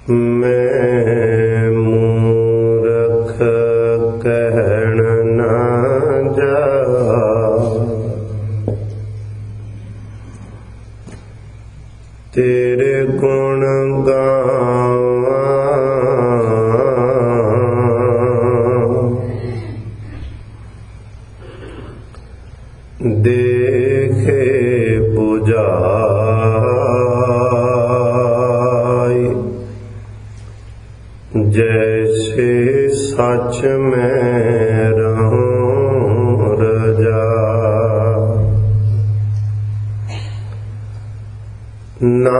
मैं मूरख कहण ना जा, तेरे गुण गावा देखे बुझाई, जैसे सच में रहूं रजा। ना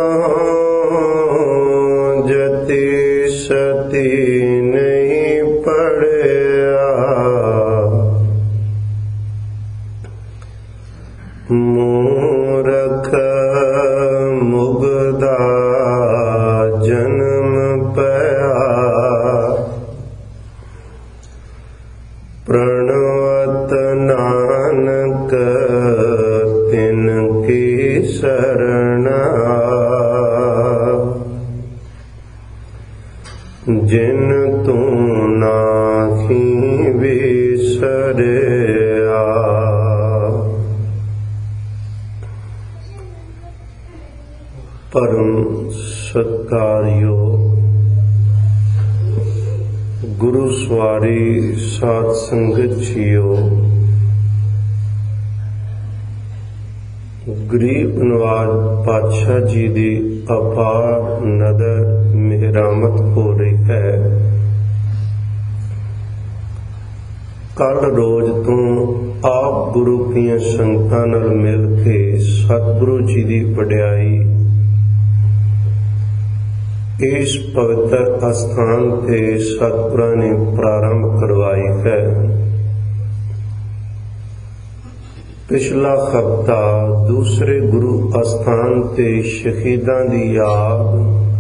जति सती नहीं पड़या, मूरख मुगदा जन्म पया। प्रणवत नानक तिनकी शरणा, जिन तू नाखी बिसरिया। परम सत्कारयोग गुरु सवारी साध संगत जियो, गरीब नवाज पातशाह जी की अपार नदर मेहरामत हो रही है। कल रोज तो आप गुरु दियां संगतां नाल मिल के सतगुरु जी की वडियाई इस पवित्र अस्थान से सतगुरां ने प्रारंभ करवाई है। पिछला हफ्ता दूसरे गुरु अस्थान से शहीदां दी याद,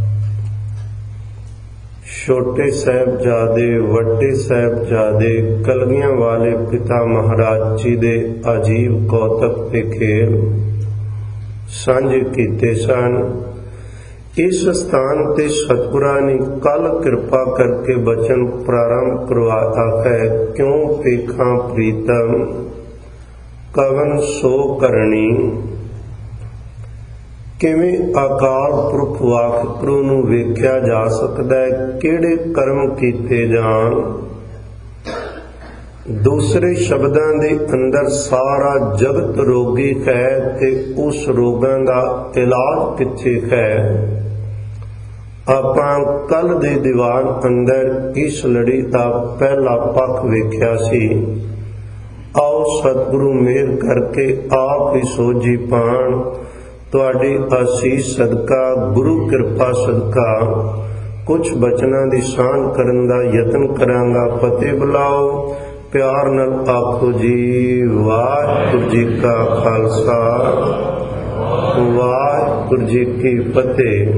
छोटे साहिबजादे वड्डे साहिबजादे कलगियां वाले पिता महाराज जी दे अजीब कौतक के खेल सांझे कीते सन। इस स्थान ते सतगुरां ने कल कृपा करके बचन प्रारंभ करवाया है। क्यों पेखा प्रीतम कवन सो करनी, किवें अकाल पुरख वाहिगुरू नूं वेख्या जा सकदा है, किहड़े कर्म कीते जाण। दूसरे शब्दां दे अंदर सारा जगत रोगी है ते उस रोगां दा इलाज किथे है। आपां कल दे दीवान अंदर इस लड़ी का पहला पक्ष वेख्या सी। आओ सतगुरु मेहर करके आप ही सोझी पाण, तुहाडी आसीस सदका गुरु कृपा सदका कुछ बचनां दी साण करन दा यतन करांगा। फतेह बुलाओ, प्यार नाल आखो जी वाहिगुरू जी का खालसा वाहिगुरू जी की फतेह।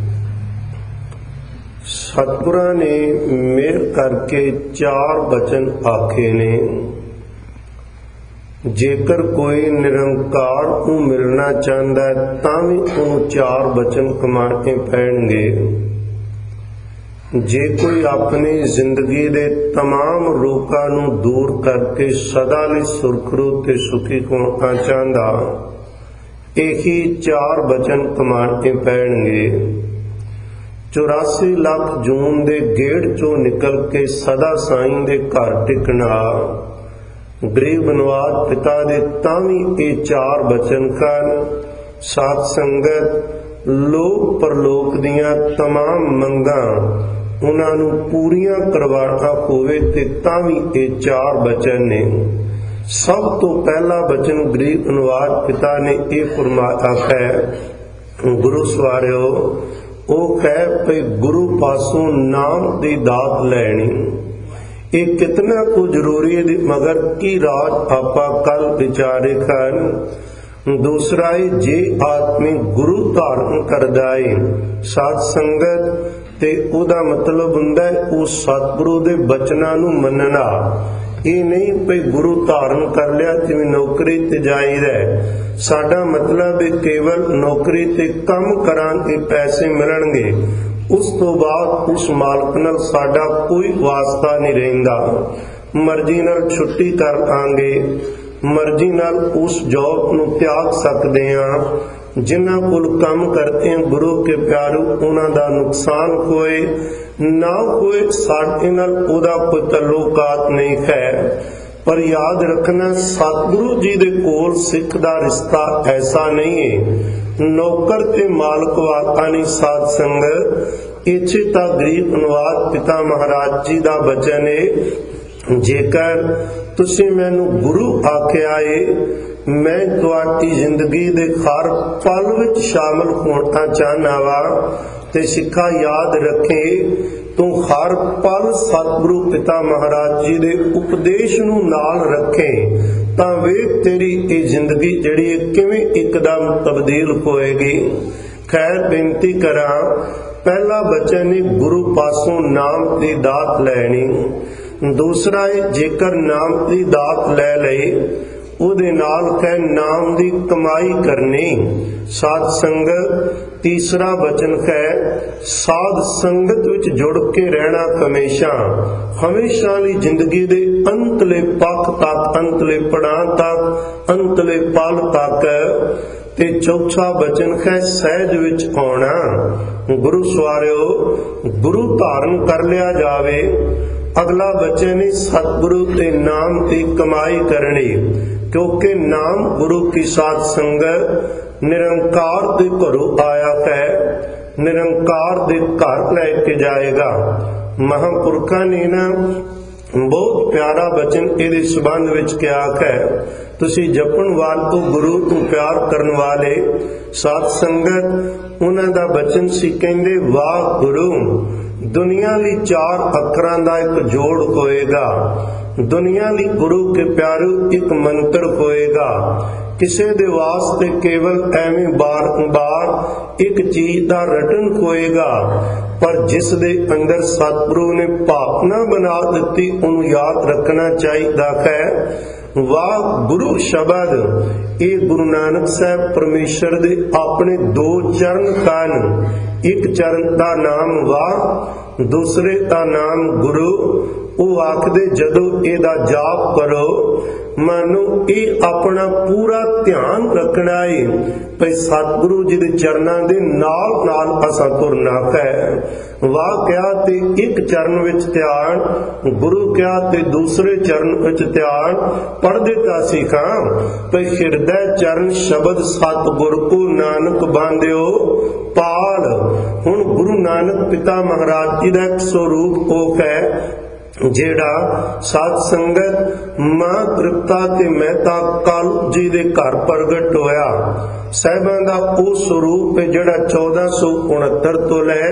सतगुरां ने मेहर करके 4 बचन आखे ने। जेकर कोई निरंकार को मिलना चाहता है तां भी उन्होंने 4 बचन कमाने पैणगे। जे कोई अपनी जिंदगी दे तमाम रोकां नूं दूर करके सदा लई सुरखरू ते सुखी होना चाहता, यही 4 बचन कमाने पैणगे। 84 लाख जून दे गेड़ चों निकल के सदा साईं दे घर टिकना, गरीब नवाज पिता दे तावी ये 4 बचन कन। साध संगत लोक परलोक दियां तमाम मंगां उन्हां नूं पूरीआं करवाना होवे ते तावी ये 4 बचन ने। सब तो पहला बचन गरीब नवाज पिता ने यह फरमाया है, गुरु सवारियो ओ कह पे गुरु पासों नाम दी दात लैनी। ये कितना को जरूरी है मगर की राज आपा कल विचारे कर। दूसरा है जे आदमी गुरु धारण करदा है साध संगत ते ओदा मतलब हुंदा है उस सतगुरु दे बचनां नूं मनना। ये नहीं पे गुरु धारण कर लिया जिवें नौकरी ते जाईदा है। साडा मतलब है केवल नौकरी ते काम करांगे पैसे मिलणगे, ਉਸ ਤੋਂ ਬਾਅਦ ਉਸ ਮਾਲਕ ਨਾਲ ਸਾਡਾ ਕੋਈ ਵਾਸਤਾ ਨਹੀਂ ਰਹਿੰਦਾ। ਮਰਜ਼ੀ ਨਾਲ ਛੁੱਟੀ ਕਰ ਲਾਂਗੇ, ਮਰਜ਼ੀ ਨਾਲ ਉਸ ਜੌਬ ਨੂੰ ਤਿਆਗ ਸਕਦੇ ਹਾਂ। ਜਿਨ੍ਹਾਂ ਕੋਲ ਕੰਮ ਕਰਦੇ ਹਾਂ ਗੁਰੂ ਕੇ ਪਿਆਰੂ, ਉਹਨਾਂ ਦਾ ਨੁਕਸਾਨ ਹੋਏ ਨਾ ਹੋਏ, ਸਾਡੇ ਨਾਲ ਉਹਦਾ ਕੋਈ ਤਾਲੁਕਾਤ ਨਹੀਂ ਹੈ। ਪਰ ਯਾਦ ਰੱਖਣਾ, ਸਤਿਗੁਰੂ ਜੀ ਦੇ ਕੋਲ ਸਿੱਖ ਦਾ ਰਿਸ਼ਤਾ ਐਸਾ ਨਹੀਂ ਹੈ ਨੌਕਰ ਤੇ ਮਾਲਕ ਵਾਲਾ ਨਹੀਂ। ਸਾਧ ਸੰਗਤ ਇੱਥੇ ਤਾਂ ਗਰੀਬ ਅਨੁਵਾਦ ਪਿਤਾ ਮਹਾਰਾਜ ਜੀ ਦਾ ਬਚਨ ਹੈ, ਜੇਕਰ ਤੁਸੀਂ ਮੈਨੂੰ ਗੁਰੂ ਆਖਿਆ ਏ, ਮੈਂ ਤੁਹਾਡੀ ਜ਼ਿੰਦਗੀ ਦੇ ਹਰ ਪਲ ਵਿੱਚ ਸ਼ਾਮਲ ਹੋਣਾ ਚਾਹੁੰਦਾ ਵਾ। ਤੇ ਸਿੱਖਾ ਯਾਦ ਰੱਖੇ, ਤੂੰ ਹਰ ਪਲ ਸਤਿਗੁਰੂ ਪਿਤਾ ਮਹਾਰਾਜ ਜੀ ਦੇ ਉਪਦੇਸ਼ ਨੂੰ ਨਾਲ ਰੱਖੇ ਤਾਂ ਵੇਖ ਤੇਰੀ ਇਹ ਜ਼ਿੰਦਗੀ ਜਿਹੜੀ ਹੈ ਕਿਵੇਂ ਇੱਕਦਮ ਤਬਦੀਲ ਹੋਏਗੀ। ਖੈਰ ਬੇਨਤੀ ਕਰਾਂ, ਪਹਿਲਾ ਬਚਨ ਹੈ ਗੁਰੂ ਪਾਸੋਂ ਨਾਮ ਦੀ ਦਾਤ ਲੈਣੀ। ਦੂਸਰਾ ਹੈ ਜੇਕਰ ਨਾਮ ਦੀ ਦਾਤ ਲੈ ਲਈ ਉਹਦੇ ਨਾਲ ਕਹਿ ਨਾਮ ਦੀ ਕਮਾਈ ਕਰਨੀ। ਸਾਧ ਸੰਗਤ ਤੀਸਰਾ ਬਚਨ ਹੈ ਸਾਧ ਸੰਗਤ ਵਿੱਚ ਜੁੜ ਕੇ ਰਹਿਣਾ ਹਮੇਸ਼ਾ, ਹਮੇਸ਼ਾ ਲਈ ਜ਼ਿੰਦਗੀ ਦੇ ਅੰਤਲੇ ਪੱਖ ਤੱਕ, ਅੰਤਲੇ ਪੜਾਂ ਤੱਕ, ਅੰਤਲੇ ਪਲ ਤੱਕ। ਤੇ ਚੌਥਾ ਬਚਨ ਹੈ ਸਹਿਜ ਵਿੱਚ ਆਉਣਾ। ਗੁਰੂ ਸਵਾਰਿਓ, ਗੁਰੂ ਧਾਰਨ ਕਰ ਲਿਆ ਜਾਵੇ। ਅਗਲਾ ਬਚਨ ਹੈ ਸਤਿਗੁਰੂ ਤੇ ਨਾਮ ਦੀ ਕਮਾਈ ਕਰਨੀ, ਕਿਉਂਕਿ ਨਾਮ ਗੁਰੂ ਕੀ ਸਾਧ ਸੰਗਤ ਨਿਰੰਕਾਰ ਦੇ ਘਰੋਂ ਆਇਆ ਹੈ, ਨਿਰੰਕਾਰ ਦੇ ਘਰ ਲੈ ਕੇ ਜਾਏਗਾ। ਮਹਾਂਪੁਰਖਾਂ ਨੇ ਨਾ ਬਹੁਤ ਪਿਆਰਾ ਬਚਨ ਇਹਦੇ ਸੰਬੰਧ ਵਿੱਚ ਕਿਹਾ ਹੈ, ਤੁਸੀਂ ਜਪਣ ਵਾਲੇ ਗੁਰੂ ਤੋਂ ਪਿਆਰ ਕਰਨ ਵਾਲੇ ਸਾਧ ਸੰਗਤ, ਉਹਨਾਂ ਦਾ ਬਚਨ ਸੀ, ਕਹਿੰਦੇ ਵਾਹ ਗੁਰੂ, ਦੁਨੀਆ ਲਈ 4 ਅੱਖਰਾਂ ਦਾ ਇੱਕ ਜੋੜ ਹੋਏਗਾ। ਦੁਨੀਆ ਲਈ ਗੁਰੂ ਕੇ ਪਿਆਰੂ ਇੱਕ ਮੰਤਰ ਹੋਏਗਾ। ਕਿਸੇ ਦੇ ਵਾਸਤੇ ਕੇਵਲ ਐਵੇਂ ਬਾਰ-ਬਾਰ ਇੱਕ ਚੀਜ਼ ਦਾ ਰਟਨ ਹੋਏਗਾ, ਪਰ ਜਿਸ ਦੇ ਅੰਦਰ ਸਤਿਗੁਰੂ ਨੇ ਭਾਵਨਾ ਬਣਾ ਦਿੱਤੀ ਉਹਨੂੰ ਯਾਦ ਰੱਖਣਾ ਚਾਹੀਦਾ ਹੈ। ਵਾਹ ਗੁਰੂ ਸ਼ਬਦ ਇਹ ਗੁਰੂ ਨਾਨਕ ਸਾਹਿਬ ਪਰਮੇਸ਼ਰ ਦੇ ਆਪਣੇ 2 ਚਰਨ ਹਨ। ਇੱਕ ਚਰਨ ਦਾ ਨਾਮ ਵਾਹ, ਦੂਸਰੇ ਦਾ ਨਾਮ ਗੁਰੂ। ਉਹ ਆਖਦੇ ਜਦੋਂ ਇਹਦਾ ਜਾਪ ਕਰੋ ਮਾਨੋ ਇਹ ਆਪਣਾ ਪੂਰਾ ਧਿਆਨ ਰੱਖਣਾ ਹੈ ਭਈ ਸਤਿਗੁਰੂ ਜੀ ਦੇ ਚਰਨਾਂ ਦੇ ਨਾਲ ਨਾਲ ਅਸਾਂ ਤੁਰਨਾ ਹੈ। ਵਾਹ ਕਿਹਾ ਤੇ ਇੱਕ ਚਰਨ ਵਿੱਚ ਧਿਆਨ, ਗੁਰੂ ਕਿਹਾ ਤੇ ਦੂਸਰੇ ਚਰਨ ਵਿੱਚ ਧਿਆਨ। ਪੜ੍ਹਦੇ ਤਾਂ ਸਿੱਖਾਂ ਭਈ ਹਿਰਦੈ ਚਰਨ ਸ਼ਬਦ ਸਤਿਗੁਰ ਕੋ ਨਾਨਕ ਬਾਂਧਿਓ ਪਾਲ। ਹੁਣ ਗੁਰੂ ਨਾਨਕ ਪਿਤਾ ਮਹਾਰਾਜ ਜੀ ਦਾ ਇੱਕ ਸਰੂਪ ਉਹ ਹੈ ਜਿਹੜਾ ਸਾਧ ਸੰਗਤ ਮਾਂ ਤ੍ਰਿਪਤਾ ਤੇ ਮਹਿਤਾ ਕਾਲੂ ਜੀ ਦੇ ਘਰ ਪ੍ਰਗਟ ਹੋਇਆ। ਸਾਹਿਬਾਂ ਦਾ ਉਹ ਸਰੂਪ ਹੈ ਜਿਹੜਾ 1469 ਤੋਂ ਲੈ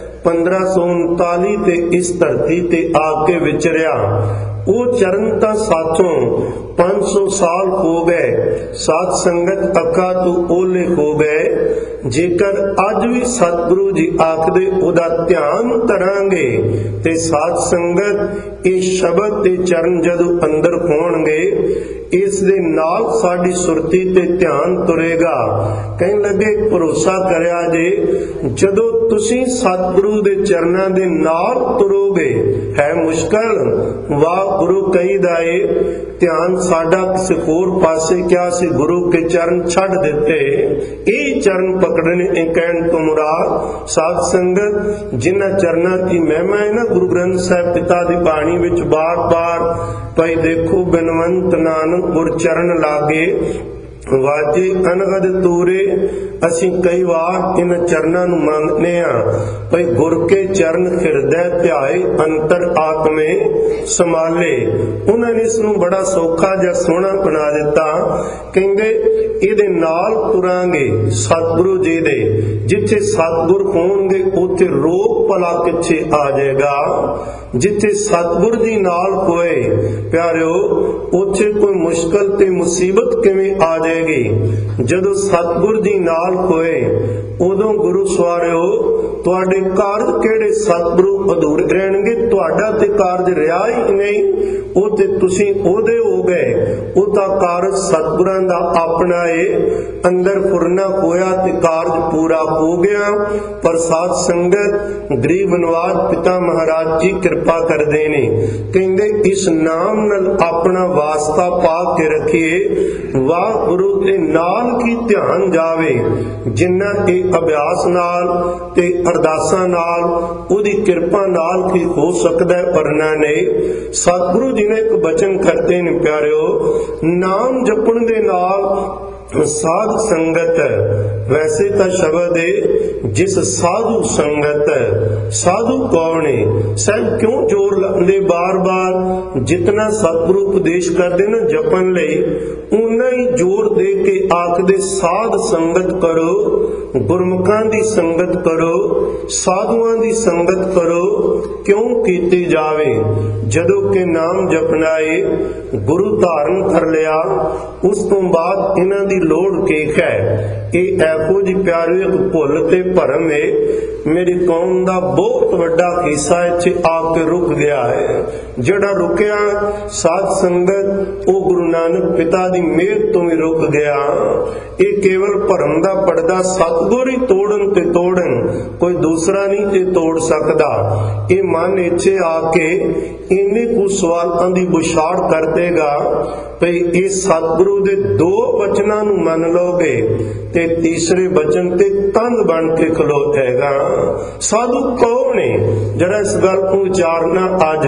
1539 ਤੇ ਇਸ ਧਰਤੀ ਤੇ ਆ ਕੇ ਵਿਚਰਿਆ। ਉਹ ਚਰਨ ਤਾਂ ਸਾਥੋਂ 500 ਸਾਲ ਹੋ ਗਏ। ਸਾਧ ਸੰਗਤ ਅੱਖਾਂ ਤੋਂ ਓਲੇ ਹੋ ਗਏ। ਜੇਕਰ ਅੱਜ ਵੀ ਸਤਿਗੁਰੂ ਜੀ ਆਖਦੇ ਉਹਦਾ ਧਿਆਨ ਧਰਾਂਗੇ ਤੇ ਸਾਧ ਸੰਗਤ ਇਹ ਸ਼ਬਦ ਤੇ ਚਰਨ ਜਦੋਂ ਅੰਦਰ ਹੋਣਗੇ ਇਸ ਦੇ ਨਾਲ ਸਾਡੀ ਸੁਰਤੀ ਤੇ ਧਿਆਨ ਤੁਰੇਗਾ। ਕਹਿਣ ਲੱਗੇ ਭਰੋਸਾ ਕਰਿਆ ਜੇ ਜਦੋਂ ਤੁਸੀਂ ਸਤਿਗੁਰੂ ਦੇ ਚਰਨਾਂ ਦੇ ਨਾਲ ਤੁਰੋਗੇ ਹੈ ਮੁਸ਼ਕਲ। ਵਾਹ ਗੁਰੂ ਕਹੀਦਾ ਏ ਧਿਆਨ ਸਾਡਾ ਕਿਸੇ ਹੋਰ ਪਾਸੇ ਕਿਆ ਸੀ, ਗੁਰੂ ਕੇ ਚਰਨ ਛੱਡ ਦਿੱਤੇ। ਇਹ ਚਰਨ ਪਕੜਨੇ ਇਹ ਕਹਿਣ ਤੋਂ ਮੁਰਾਦ ਸਾਧ ਸੰਗਤ ਜਿਨ੍ਹਾਂ ਚਰਨਾਂ ਦੀ ਮਹਿਮਾ ਹੈ ਨਾ ਗੁਰੂ ਗ੍ਰੰਥ ਸਾਹਿਬ ਪਿਤਾ ਦੀ ਬਾਣੀ ਵਿੱਚ ਬਾਰ-ਬਾਰ ਪਈ ਦੇਖੋ ਬਿਨਵੰਤ ਨਾਨਕ ਗੁਰ ਚਰਨ ਲਾਗੇ ਵਾਜੇ ਅਨਗਦ ਤੂਰੇ। ਅਸੀਂ ਕਈ ਵਾਰ ਇਹਨਾਂ ਚਰਨਾਂ ਨੂੰ ਮੰਗਦੇ ਆ ਭਈ ਗੁਰ ਕੇ ਚਰਨ ਹਿਰਦੈ ਧਿਆਏ ਅੰਤਰ ਆਤਮੇ ਸੰਭਾਲੇ। ਉਹਨਾਂ ਨੇ ਇਸ ਨੂੰ ਬੜਾ ਸੌਖਾ ਜਿਹਾ ਸੋਹਣਾ ਬਣਾ ਦਿੱਤਾ। ਕਹਿੰਦੇ ਇਹਦੇ ਨਾਲ ਤੁਰਾਂਗੇ ਸਤਿਗੁਰੂ ਜੀ ਦੇ, ਜਿੱਥੇ ਸਤਿਗੁਰ ਹੋਣਗੇ ਉੱਥੇ ਰੋਗ ਭਲਾ ਕਿੱਥੇ ਆ ਜਾਏਗਾ। ਜਿੱਥੇ ਸਤਿਗੁਰ ਜੀ ਨਾਲ ਹੋਏ ਪਿਆਰਿਓ ਉੱਥੇ ਕੋਈ ਮੁਸ਼ਕਲ ਤੇ ਮੁਸੀਬਤ ਕਿਵੇਂ ਆ ਜਾਏਗੀ। ਜਦੋਂ ਸਤਿਗੁਰ ਜੀ ਨਾਲ ਹੋਏ ਉਦੋਂ ਗੁਰੂ ਸਵਾਰਿਓ ਤੁਹਾਡੇ ਕਾਰਜ ਕਿਹੜੇ ਸਤਿਗੁਰੂ ਅਧੂਰੇ ਰਹਿਣਗੇ। ਤੁਹਾਡਾ ਤੇ ਕਾਰਜ ਰਿਹਾ ਹੀ ਨਹੀਂ। ਉਹ ਤੇ ਤੁਸੀਂ ਉਹਦੇ ਹੋ ਗਏ। ਉਹ ਤਾਂ ਕਾਰਜ ਸਤਿਗੁਰਾਂ ਦਾ ਆਪਣਾ ਏ, ਅੰਦਰ ਫੁਰਨਾ ਹੋਇਆ ਤੇ ਕਾਰਜ ਪੂਰਾ ਹੋ ਗਿਆ। ਪਰ ਸਾਧ ਸੰਗਤ ਗਰੀਬ ਨਵਾਜ ਪਿਤਾ ਮਹਾਰਾਜ ਜੀ ਕਿਰਪਾ ਕਰਦੇ ਨੇ, ਕਹਿੰਦੇ ਇਸ ਨਾਮ ਨਾਲ ਆਪਣਾ ਵਾਸਤਾ ਪਾ ਕੇ ਰੱਖੀਏ। ਵਾਹਿਗੁਰੂ ਦੇ ਨਾਲ ਕੀ ਧਿਆਨ ਜਾਵੇ, ਜਿੰਨਾ ਇਹ ਅਭਿਆਸ ਨਾਲ ਤੇ ਅਰਦਾਸਾਂ ਨਾਲ ਉਹਦੀ ਕਿਰਪਾ ਨਾਲ ਕੀ ਹੋ ਸਕਦਾ ਹੈ, ਵਰਨਾ ਨਹੀਂ। ਸਤਿਗੁਰੂ ਜੀ ਨੇ ਇੱਕ ਬਚਨ ਕਰਦੇ ਨੇ ਪਿਆਰਿਓ, ਨਾਮ ਜਪਣ ਦੇ ਨਾਲ ਸਾਧ ਸੰਗਤ। ਵੈਸੇ ਤਾਂ ਸ਼ਬਦ ਹੈ ਜਿਸ ਸਾਧੂ ਸੰਗਤ। ਸਾਧੂ ਕੌਣ ਹੈ? ਸਾਹਿਬ ਕਿਉਂ ਜ਼ੋਰ ਲਾਉਂਦੇ ਬਾਰ-ਬਾਰ? ਜਿਤਨਾ ਸਤਿਗੁਰੂ ਉਪਦੇਸ਼ ਕਰਦੇ ਨਾ ਜਪਣ ਲਈ, ਉਨਾ ਹੀ ਜ਼ੋਰ ਦੇ ਕੇ ਆਖਦੇ ਸਾਧ ਸੰਗਤ ਕਰੋ, ਗੁਰਮੁਖਾਂ ਦੀ ਸੰਗਤ ਕਰੋ, ਸਾਧੂਆਂ ਦੀ ਸੰਗਤ ਕਰੋ। ਕਿਉਂ ਕੀਤੀ ਜਾਵੇ? ਜਦੋਂ ਕਿ ਨਾਮ ਜਪਣਾ ਏ, ਗੁਰੂ ਧਾਰਨ ਕਰ ਲਿਆ, ਉਸ ਤੋਂ ਬਾਅਦ ਇਹਨਾਂ ਦੀ ਲੋੜ ਕੀ ਹੈ? ਇਹ ਇਹੋ ਜਿਹੀ ਪਿਆਰੀ ਇੱਕ ਭੁੱਲ ਤੇ ਭਰਮ ਏ। ਮੇਰੀ ਕੌਮ ਦਾ ਬਹੁਤ ਵੱਡਾ ਹਿੱਸਾ ਇੱਥੇ ਆ ਕੇ ਰੁਕ ਗਿਆ ਹੈ। ਜਿਹੜਾ ਰੁਕਿਆ ਸਾਧ ਸੰਗਤ, ਉਹ ਗੁਰੂ ਨਾਨਕ ਪਿਤਾ ਦੀ ਮਿਹਰ ਤੋਂ ਹੀ ਰੁਕ ਗਿਆ। ਇਹ ਕੇਵਲ ਭਰਮ ਦਾ ਪਰਦਾ ਸਤਿਗੁਰ ਹੀ ਤੋੜਨ ਤੇ ਤੋੜਨ, ਕੋਈ ਦੂਸਰਾ ਨਹੀਂ ਤੇ ਤੋੜ ਸਕਦਾ। ਇਹ ਮਨ ਇੱਥੇ ਆ ਕੇ ਇੰਨੇ ਕੁ ਸਵਾਲਾਂ ਦੀ ਬੁਛਾੜ ਕਰ ਦੇਗਾ ਭਈ ਇਹ ਸਤਿਗੁਰੂ ਦੇ ਦੋ ਬਚਨਾਂ ਨੂੰ ਮੰਨ ਲਓਗੇ ਤੇ ਤੀਸਰੇ ਬਚਨ ਤੇ ਤੰਗ ਬਣ ਕੇ ਖਲੋਏਗਾ। ਸਾਧੂ ਕੌਣ ਹੈ? ਜਰਾ ਇਸ ਗੱਲ ਨੂੰ ਵਿਚਾਰਨਾ। ਅੱਜ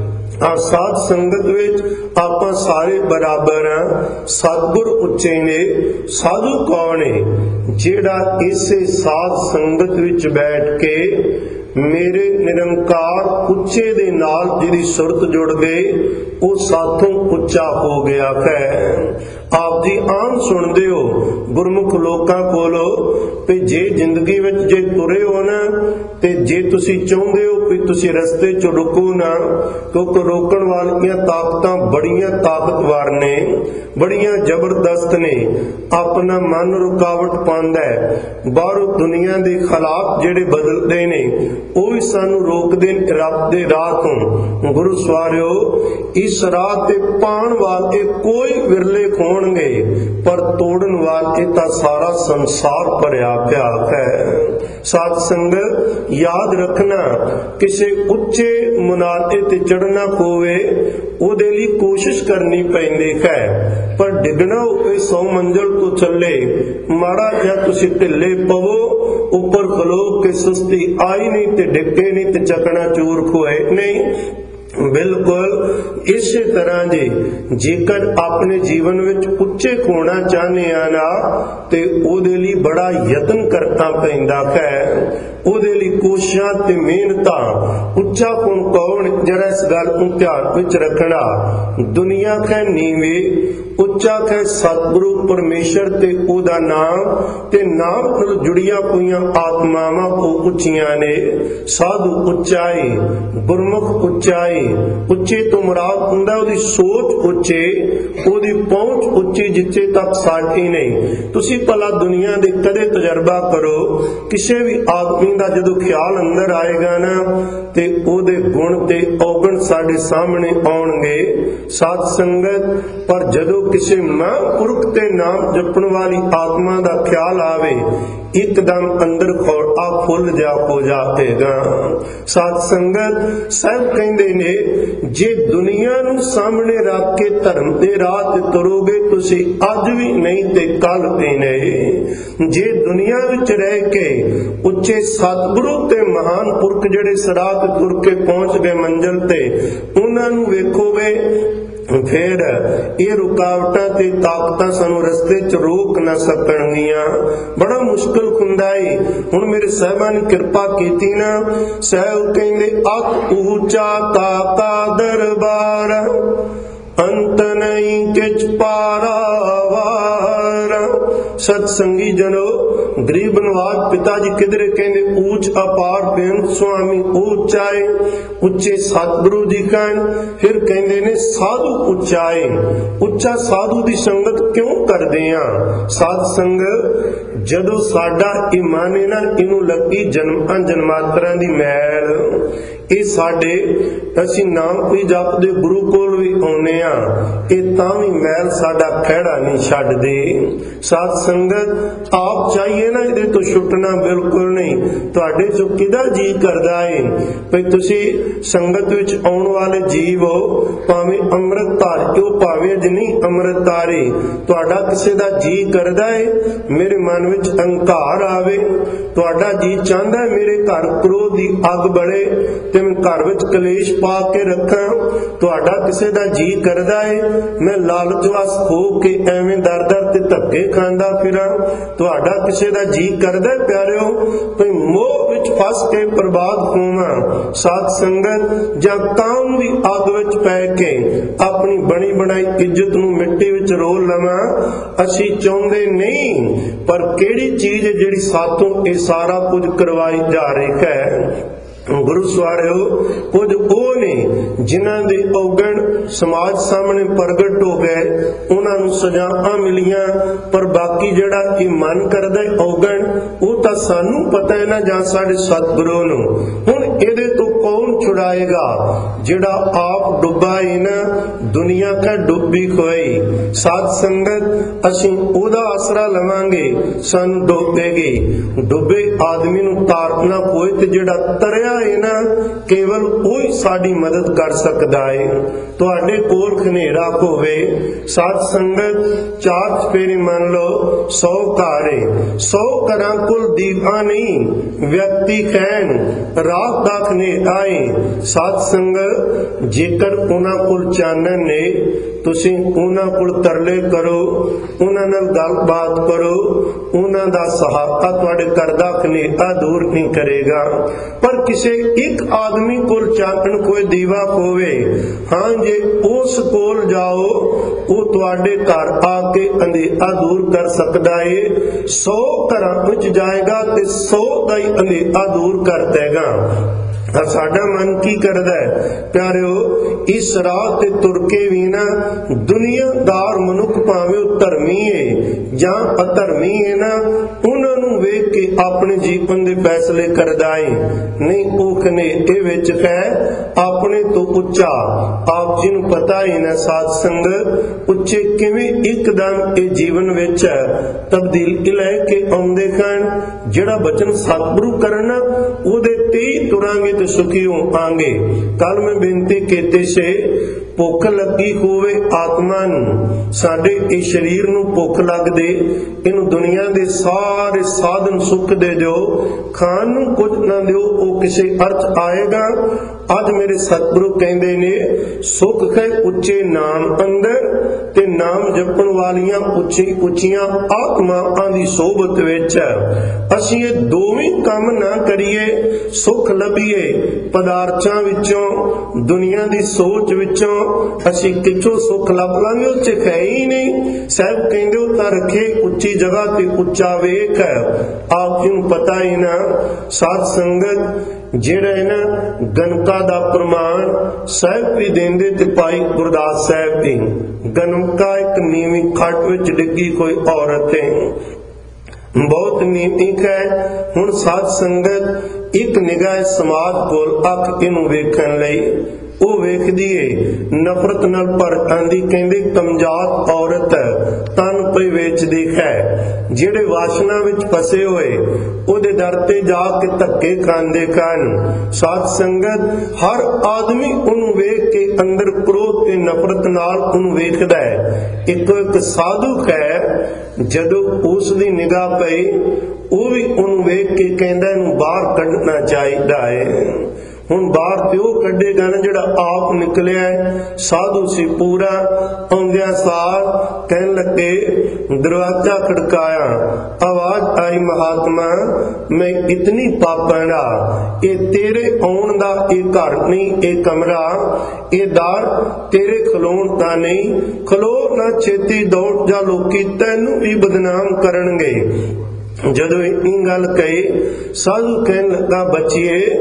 ਸਾਧ ਸੰਗਤ ਵਿੱਚ ਆਪਾਂ ਸਾਰੇ ਬਰਾਬਰ ਹਾਂ, ਸਤਿਗੁਰ ਉੱਚੇ ਨੇ। ਸਾਧੂ ਕੌਣ ਹੈ? ਜਿਹੜਾ ਇਸੇ ਸਾਧ ਸੰਗਤ ਵਿੱਚ ਬੈਠ ਕੇ ਮੇਰੇ ਨਿਰੰਕਾਰ ਉੱਚੇ ਦੇ ਨਾਲ ਜਿਹਦੀ ਸੁਰਤ ਜੁੜ ਗਈ, ਉਹ ਸਾਥੋਂ ਉੱਚਾ ਹੋ ਗਿਆ ਹੈ। ਆਪ ਜੀ ਆਮ ਸੁਣਦੇ ਹੋ ਗੁਰਮੁਖ ਲੋਕਾਂ ਕੋਲੋਂ ਕਿ ਜੇ ਜ਼ਿੰਦਗੀ ਵਿੱਚ ਜੇ ਤੁਰੇ ਹੋ ਨਾ, ਤੇ ਜੇ ਤੁਸੀਂ ਚਾਹੁੰਦੇ ਹੋ ਕਿ ਤੁਸੀਂ ਰਸਤੇ 'ਚ ਰੁਕੋ ਨਾ, ਕਿਉਂਕਿ ਰੋਕਣ ਵਾਲੀਆਂ ਤਾਕਤਾਂ ਬੜੀਆਂ ਤਾਕਤਵਰ ਨੇ, ਬੜੀਆਂ ਜ਼ਬਰਦਸਤ ਨੇ। ਆਪਣਾ ਮਨ ਰੁਕਾਵਟ ਪਾਉਂਦਾ ਹੈ, ਬਾਹਰੋਂ ਦੁਨੀਆ ਦੇ ਹਾਲਾਤ ਜਿਹੜੇ ਬਦਲਦੇ ਨੇ, ਉਹ ਵੀ ਸਾਨੂੰ ਰੋਕਦੇ ਨੇ ਰੱਬ ਦੇ ਰਾਹ ਤੋਂ। ਗੁਰੂ ਸਵਾਰਿਓ, ਇਸ ਰਾਹ ਤੇ ਪਾਉਣ ਵਾਲੇ ਕੋਈ ਵਿਰਲੇ ਹੋਣਗੇ, ਪਰ ਤੋੜਨ ਵਾਲੇ ਤਾਂ ਸਾਰਾ ਸੰਸਾਰ ਭਰਿਆ ਪਿਆ ਹੈ। ਸਾਧ ਸੰਗਤ ਯਾਦ ਰੱਖਣਾ, ਕਿਸੇ ਉੱਚੇ ਮੁਨਾਦੇ ਤੇ ਚੜ੍ਹਨਾ ਹੋਵੇ, ਉਹਦੇ ਲਈ ਕੋਸ਼ਿਸ਼ ਕਰਨੀ ਪੈਂਦੀ ਹੈ। ਪਰ ਡਿੱਗਣਾ ਹੋਵੇ 100 ਮੰਜ਼ਲ ਤੋਂ ਥੱਲੇ, ਮਾੜਾ ਜਿਹਾ ਤੁਸੀਂ ਢਿੱਲੇ ਪਵੋ, ਉੱਪਰ ਖਲੋ ਕੇ ਸੁਸਤੀ ਆਈ ਨਹੀਂ ਤੇ ਡਿੱਗੇ ਨਹੀਂ ਤੇ ਚੱਕਣਾ ਚੂਰ ਖੋਏ ਨਹੀਂ। ਬਿਲਕੁਲ ਇਸੇ ਤਰ੍ਹਾਂ ਜੀ, ਜੇਕਰ ਆਪਣੇ ਜੀਵਨ ਵਿੱਚ ਉੱਚੇ ਹੋਣਾ ਚਾਹੁੰਦੇ ਆ ਨਾ, ਤੇ ਉਹਦੇ ਲਈ ਬੜਾ ਯਤਨ ਕਰਨਾ ਪੈਂਦਾ ਹੈ। ਉਹਦੇ ਲਈ ਕੋਸ਼ਿਸ਼ਾਂ ਤੇ ਮਿਹਨਤਾਂ। ਉੱਚਾ ਹੋਣ ਕੌਣ? ਜਰਾ ਇਸ ਗੱਲ ਨੂੰ ਧਿਆਨ ਵਿੱਚ ਰੱਖਣਾ। ਦੁਨੀਆ ਖੈ ਨੀਵੇਂ, ਉੱਚਾ ਖੈ ਸਤਿਗੁਰੂ ਪਰਮੇਸ਼ਰ ਤੇ ਉਹਦਾ ਨਾਮ, ਤੇ ਨਾਮ ਨਾਲ ਜੁੜੀਆਂ ਹੋਈਆਂ ਆਤਮਾਵਾਂ ਉਹ ਉੱਚੀਆਂ ਨੇ। ਸਾਧੂ ਉੱਚਾਈ, ਗੁਰਮੁਖ ਉੱਚਾਈ। ਉੱਚੇ ਤੋਂ ਮੁਰਾਦ ਹੁੰਦਾ ਉਹਦੀ ਸੋਚ ਉੱਚੇ, ਉਹਦੀ ਪਹੁੰਚ ਉੱਚੀ, ਜਿੱਥੇ ਤੱਕ ਸਾਡੀ ਨਹੀਂ। ਤੁਸੀਂ ਭਲਾ ਦੁਨੀਆ ਦੇ ਕਦੇ ਤਜਰਬਾ ਕਰੋ, ਕਿਸੇ ਵੀ ਆਦਮੀ ਦਾ ਜਦੋਂ ਖਿਆਲ ਅੰਦਰ ਆਏਗਾ ਨਾ, ਤੇ ਉਹਦੇ ਗੁਣ ਤੇ ਔਗਣ ਸਾਡੇ ਸਾਹਮਣੇ ਆਉਣਗੇ। ਸਾਧ ਸੰਗਤ, ਪਰ ਜਦੋਂ ਕਿਸੇ ਮਹਾਂਪੁਰਖ ਤੇ ਨਾਮ ਜਪਣ ਵਾਲੀ ਆਤਮਾ ਦਾ ਖਿਆਲ ਆਵੇ, ਇੱਕਦਮ ਅੰਦਰ ਖੋੜਾ ਫੁੱਲ ਜਾ ਹੋ ਜਾਏਗਾ। ਸਾਧ ਸੰਗਤ, ਸਾਹਿਬ ਕਹਿੰਦੇ ਨੇ, ਜੇ ਦੁਨੀਆ ਨੂੰ ਸਾਹਮਣੇ ਰੱਖ ਕੇ ਧਰਮ ਦੇ ਰਾਹ ਤੇ ਤੁਰੋਗੇ, ਤੁਸੀਂ ਅੱਜ ਵੀ ਨਹੀਂ ਤੇ ਕੱਲ ਵੀ ਨਹੀਂ। ਜੇ ਦੁਨੀਆ ਵਿੱਚ ਰਹਿ ਕੇ ਉੱਚੇ ਸਤਿਗੁਰੂ ਤੇ ਮਹਾਨ ਪੁਰਖ ਜਿਹੜੇ ਸਰਾਹ ਤੇ ਤੁਰ ਕੇ ਪਹੁੰਚ ਗਏ ਮੰਜ਼ਿਲ ਤੇ, ਉਹਨਾਂ ਨੂੰ ਵੇਖੋਗੇ, ਫਿਰ ਇਹ ਰੁਕਾਵਟਾਂ ਤੇ ਤਾਕਤਾਂ ਸਾਨੂੰ ਰਸਤੇ 'ਚ ਰੋਕ ਨਾ ਸਕਣਗੀਆਂ। ਬੜਾ ਮੁਸ਼ਕਿਲ ਹੁੰਦਾ ਏ। ਹੁਣ ਮੇਰੇ ਸਾਹਿਬਾਂ ਨੇ ਕਿਰਪਾ ਕੀਤੀ ਨਾ, ਸਾਹਿਬ ਕਹਿੰਦੇ ਅਤ ਉੱਚਾ ਤਾਕਾ ਦਰਬਾਰ, ਅੰਤ ਨਹੀਂ ਕਿਛ ਪਾਰਾਵਾਰ। ਸਤ ਸੰਗੀ ਜਨੋ, ਗਰੀਬ ਨਵਾਜ ਪਿਤਾ ਜੀ ਕਿਧਰੇ ਕਹਿੰਦੇ ਊਚ ਅਪਾਰ ਬੇਅੰਤ ਸੁਆਮੀ ਉੱਚਾਏ, ਉੱਚੇ ਸਤਿਗੁਰੂ ਜੀ ਕਹਿਣ। ਫਿਰ ਕਹਿੰਦੇ ਨੇ ਸਾਧੂ ਉੱਚਾਏ। ਉੱਚਾ ਸਾਧੂ ਦੀ ਸੰਗਤ ਕਿਉਂ ਕਰਦੇ ਆ? ਸਾਧ ਸੰਗਤ ਜਦੋਂ ਸਾਡਾ ਈਮਾਨ ਹੈ ਨਾ, ਇਹਨੂੰ ਲੱਗੀ ਜਨਮਾਂ ਜਨਮਾਂਤਰਾਂ ਦੀ ਮੈਲ, ਇਹ ਸਾਡੇ ਅਸੀਂ ਨਾਮ ਕੋਈ ਜਪਦੇ ਗੁਰੂ ਕੋਲ ਵੀ ਆਉਨੇ ਆ, ਇਹ ਤਾਂ ਵੀ ਮੈਲ ਸਾਡਾ ਖਹਿੜਾ ਨਹੀਂ ਛੱਡਦੇ। ਸਾਧ ਸੰਗਤ ਆਪ ਚਾਹੀਏ ਨਾ ਇਹਦੇ ਤੋਂ ਛੁੱਟਣਾ ਬਿਲਕੁਲ ਨਹੀਂ। ਤੁਹਾਡੇ ਚੋਂ ਕਿਹਦਾ ਜੀ ਕਰਦਾ ਏ ਭਈ ਤੁਸੀਂ ਸੰਗਤ ਵਿੱਚ ਆਉਣ ਵਾਲੇ ਜੀਵ ਹੋ, ਭਾਵੇਂ ਅੰਮ੍ਰਿਤ ਧਾਰਿਓ ਭਾਵੇਂ ਅਜ ਨਹੀਂ ਅੰਮ੍ਰਿਤ ਧਾਰੇ, ਤੁਹਾਡਾ ਕਿਸੇ ਦਾ ਜੀ ਕਰਦਾ ਏ ਮੇਰੇ ਮਨ ਵਿੱਚ ਅਹੰਕਾਰ ਆਵੇ, ਤੁਹਾਡਾ ਜੀ ਚਾਹੁੰਦਾ ਮੇਰੇ ਘਰ ਕ੍ਰੋਧ ਦੀ ਅੱਗ ਬਲੇ ਤੇ ਮੈਂ ਘਰ ਵਿੱਚ ਕਲੇਸ਼ ਪਾ ਕੇ ਰੱਖਾਂ, ਤੁਹਾਡਾ ਕਿਸੇ ਦਾ ਜੀ ਕਰਦਾ ਏ ਮੈਂ ਲਾਲਚਵਸ ਹੋ ਕੇ ਐਵੇਂ ਦਰ ਦਰ ਤੇ ਧੱਕੇ ਖਾਂਦਾ ਫਿਰਾਂ, ਤੁਹਾਡਾ ਕਿਸੇ ਦਾ ਜੀ ਕਰਦਾ ਪਿਆਰਿਓ ਭਈ ਮੋਹ ਵਿੱਚ ਫਸ ਕੇ ਬਰਬਾਦ ਹੋਵਾਂ। ਸਾਧ ਸੰਗਤ ਜਾਂ ਕਾਮ ਦੀ ਅੱਗ ਵਿੱਚ ਪੈ ਕੇ ਆਪਣੀ ਬਣੀ ਬਣਾਈ ਇੱਜ਼ਤ ਨੂੰ ਮਿੱਟੀ ਵਿੱਚ ਰੋਲ ਲਵਾਂ, ਅਸੀਂ ਚਾਹੁੰਦੇ ਨਹੀਂ, ਪਰ ਕਿਹੜੀ ਚੀਜ਼ ਜਿਹੜੀ ਸਾਥੋਂ ਇਹ ਸਾਰਾ ਕੁਝ ਕਰਵਾਈ ਜਾ ਰਹੀ ਹੈ। ਗੁਰੂ ਸਵਾਰਿਓ ਕੁਝ ਉਹ ਨੇ ਜਿਨ੍ਹਾਂ ਦੇ ਔਗਣ ਸਮਾਜ ਸਾਹਮਣੇ ਪ੍ਰਗਟ ਹੋ ਗਏ, ਉਹਨਾਂ ਨੂੰ ਸਜ਼ਾਵਾਂ ਮਿਲੀਆਂ, ਪਰ ਬਾਕੀ ਜਿਹੜਾ ਇਹ ਮਨ ਕਰਦਾ ਔਗਣ ਉਹ ਤਾਂ ਸਾਨੂੰ ਪਤਾ ਹੈ ਨਾ ਜਾਂ ਸਾਡੇ ਸਤਿਗੁਰੂ ਨੂੰ। ਹੁਣ ਇਹਦੇ ਤੋਂ ਕੌਣ ਛੁਡਾਏਗਾ? ਜਿਹੜਾ ਆਪ ਡੁੱਬਾ ਹੈ ਨਾ, ਦੁਨੀਆ ਕਾ ਡੁੱਬੀ ਹੋਈ। ਸਾਧ ਸੰਗਤ ਅਸੀਂ ਉਹਦਾ ਆਸਰਾ ਲਵਾਂਗੇ, ਸਾਨੂੰ ਡੁੱਬੇਗੀ। ਡੁੱਬੇ ਆਦਮੀ ਨੂੰ ਤਾਰਨਾ ਕੋਈ ਤੇ ਜਿਹੜਾ ਤਰਿਆ ਹੈ ਨਾ, ਕੇਵਲ ਉਹੀ ਸਾਡੀ ਮਦਦ ਕਰ ਸਕਦਾ ਹੈ। ਤੁਹਾਡੇ ਕੋਲ ਹਨੇਰਾ ਹੋਵੇ, ਸਾਧ ਸੰਗਤ ਚਾਰ ਚਫੇਰੇ ਮੰਨ ਲਓ 100 ਘਰ ਏ, 100 ਘਰਾਂ ਕੋਲ ਦੀਵਾ ਨਹੀਂ, ਵਿਅਕਤੀ ਕਹਿਣ ਰਾਤ ਦਾ ਹਨੇਰਾ ਏ। ਸਾਧ ਸੰਗਤ ਜੇਕਰ ਉਹਨਾਂ ਕੋਲ ਚਾਨਣ ਨੇ, ਤੁਸੀਂ ਉਹਨਾਂ ਕੋਲ ਤਰਲੇ ਕਰੋ, ਉਹਨਾਂ ਨਾਲ ਗੱਲਬਾਤ ਕਰੋ, ਉਹਨਾਂ ਦਾ ਸਹਾਇਤਾ ਤੁਹਾਡੇ ਘਰ ਦਾ ਹਨੇਰਾ ਦੂਰ ਨਹੀਂ ਕਰੇਗਾ। ਪਰ ਕਿਸੇ ਇੱਕ ਆਦਮੀ ਕੋਲ ਚਾਨਣ ਕੋਈ ਦੀਵਾ ਹੋਵੇ, ਹਾਂ ਜੇ ਉਸ ਕੋਲ ਜਾਓ ਉਹ ਤੁਹਾਡੇ ਘਰ ਆ ਕੇ ਅੰਧੇਰਾ ਦੂਰ ਕਰ ਸਕਦਾ ਏ। 100 ਘਰਾਂ ਵਿੱਚ ਜਾਏਗਾ ਤੇ 100 ਦਾ ਹੀ ਅੰਧੇਰਾ ਦੂਰ ਕਰ ਦੇਗਾ। ਸਾਡਾ ਮਨ ਕੀ ਕਰਦਾ ਹੈ ਪਿਆਰਿਓ, ਇਸ ਰਾਹ ਤੇ ਤੁਰ ਕੇ ਵੀ ਨਾ ਦੁਨੀਆਦਾਰ ਮਨੁੱਖ ਭਾਵੇਂ ਉਹ ਧਰਮੀ ਏ ਜਾਂ ਅਧਰਮੀ ਏ ਨਾ, ਉਹਨਾਂ ਨੂੰ ਵੇਖ ਕੇ ਆਪਣੇ ਜੀਵਨ ਦੇ ਫੈਸਲੇ ਕਰਦਾ ਏ। ਨਹੀਂ ਉਹ ਹਨੇਰੇ ਵਿੱਚ ਹੈ ਆਪਣੇ ਤੋਂ ਉੱਚਾ। ਆਪ ਜੀ ਨੂੰ ਪਤਾ ਹੀ ਨਾ ਸਾਧ ਸੰਗਤ ਉੱਚੇ ਕਿਵੇਂ ਇੱਕਦਮ ਇਹ ਜੀਵਨ ਵਿੱਚ ਤਬਦੀਲੀ ਲੈ ਕੇ ਆਉਂਦੇ ਹਨ। ਜਿਹੜਾ ਬਚਨ ਸਤਿਗੁਰੂ ਕਰਨਾ ਉਹਦੇ ਤੇ ਹੀ ਤੁਰਾਂਗੇ ਤੇ ਸੁਖੀ ਹੋਵਾਂਗੇ। ਕੱਲ ਮੈਂ ਬੇਨਤੀ ਕੀਤੀ ਸੀ, ਭੁੱਖ ਲੱਗੀ ਹੋਵੇ ਆਤਮਾ ਨੂੰ, ਸਾਡੇ ਇਹ ਸਰੀਰ ਨੂੰ ਭੁੱਖ ਲੱਗਦੇ, ਇਹਨੂੰ ਦੁਨੀਆ ਦੇ ਸਾਰੇ ਸਾਧਨ ਸੁੱਖ ਦੇ ਦਿਓ, ਖਾਣ ਨੂੰ ਕੁਝ ਨਾ ਦਿਓ, ਉਹ ਕਿਸੇ ਅਰਥ ਆਏਗਾ। ਅੱਜ ਮੇਰੇ ਸਤਿਗੁਰੂ ਕਹਿੰਦੇ ਨੇ ਸੁੱਖ ਹੈ ਉੱਚੇ ਨਾਮ ਅੰਦਰ ਤੇ ਨਾਮ ਜਪਣ ਵਾਲੀਆਂ ਉੱਚੀ ਉੱਚੀਆਂ ਆਤਮਾਵਾਂ ਦੀ ਸੋਭਤ ਵਿੱਚ। ਅਸੀਂ ਇਹ ਦੋਵੇਂ ਕੰਮ ਨਾ ਕਰੀਏ, ਸੁੱਖ ਲੱਭੀਏ ਪਦਾਰਥਾਂ ਵਿੱਚੋਂ, ਦੁਨੀਆ ਦੀ ਸੋਚ ਵਿੱਚੋਂ, ਅਸੀਂ ਕਿੱਥੋਂ ਸੁੱਖ ਲੱਭ ਲਾਂਗੇ? ਉਹ ਚ ਹੈ ਹੀ ਨਹੀਂ। ਸਾਹਿਬ ਕਹਿੰਦੇ ਉਹ ਤਾਂ ਰੱਖੇ ਉੱਚੀ ਜਗ੍ਹਾ ਤੇ ਉੱਚਾ ਵੇਖ। ਆਪ ਜੀ ਨੂੰ ਪਤਾ ਹੀ ਨਾ ਸਾਧ ਸੰਗਤ ਜਿਹੜਾ ਹੈ ਨਾ ਗਨਕਾ ਦਾ ਪ੍ਰਮਾਣ ਸਾਹਿਬ ਵੀ ਦਿੰਦੇ ਤੇ ਭਾਈ ਗੁਰਦਾਸ ਸਾਹਿਬ ਵੀ। ਗਨਕਾ ਇੱਕ ਨੀਵੀਂ ਖੱਟ ਵਿੱਚ ਡਿੱਗੀ ਕੋਈ ਔਰਤ ਹੈ, ਬਹੁਤ ਨੀਤੀ ਹੈ। ਹੁਣ ਸਾਧ ਸੰਗਤ ਇੱਕ ਨਿਗਾਹ ਸਮਾਜ ਕੋਲ ਅੱਖ ਇਹਨੂੰ ਵੇਖਣ ਲਈ, ਉਹ ਵੇਖਦੀ ਏ ਨਫ਼ਰਤ ਨਾਲ ਭਰ ਆਂਦੀ, ਕਹਿੰਦੇ ਕਮਜ਼ਾਤ ਔਰਤ ਤਨ ਪਈ ਵੇਚਦੀ ਹੈ। ਜਿਹੜੇ ਵਾਸ਼ਨਾ ਵਿੱਚ ਫਸੇ ਹੋਏ ਉਹਦੇ ਦਰ ਤੇ ਜਾ ਕੇ ਧੱਕੇ ਖਾਂਦੇ ਹਨ। ਸਾਧ ਸੰਗਤ ਹਰ ਆਦਮੀ ਉਹਨੂੰ ਵੇਖ ਕੇ ਅੰਦਰ ਕ੍ਰੋਧ ਤੇ ਨਫ਼ਰਤ ਨਾਲ ਉਹਨੂੰ ਵੇਖਦਾ ਹੈ। ਇੱਕ ਸਾਧੂ ਹੈ, ਜਦੋਂ ਉਸ ਦੀ ਨਿਗਾਹ ਪਈ ਉਹ ਵੀ ਉਹਨੂੰ ਵੇਖ ਕੇ ਕਹਿੰਦਾ ਇਹਨੂੰ ਬਾਹਰ ਕੱਢਣਾ ਚਾਹੀਦਾ ਹੈ। ਹੁਣ ਬਾਹਰ ਤੇ ਉਹ ਕੱਢੇਗਾ ਨਾ ਜਿਹੜਾ ਆਪ ਨਿਕਲਿਆ ਹੈ। ਸਾਧੂ ਸੀ ਪੂਰਾ, ਆਉਂਦਿਆਂ ਸਾਰ ਕਹਿਣ ਲੱਗੇ, ਦਰਵਾਜ਼ਾ ਖੜਕਾਇਆ, ਆਵਾਜ਼ ਆਈ, ਮਹਾਤਮਾ ਮੈਂ ਇਤਨੀ ਪਾਪੜਾ, ਇਹ ਤੇਰੇ ਆਉਣ ਦਾ ਇਹ ਘਰ ਨਹੀਂ, ਇਹ ਕਮਰਾ, ਇਹ ਦਰ ਤੇਰੇ ਖਲੋਣ ਦਾ ਨਹੀਂ, ਖਲੋ ਨਾ ਛੇਤੀ ਦੌੜ ਜਾ, ਲੋਕੀ ਤੈਨੂੰ ਵੀ ਬਦਨਾਮ ਕਰਨਗੇ। ਜਦੋਂ ਇਹ ਗੱਲ ਕਹੀ ਸਾਧੂ ਕਹਿਣ ਲੱਗਾ, ਬੱਚੀਏ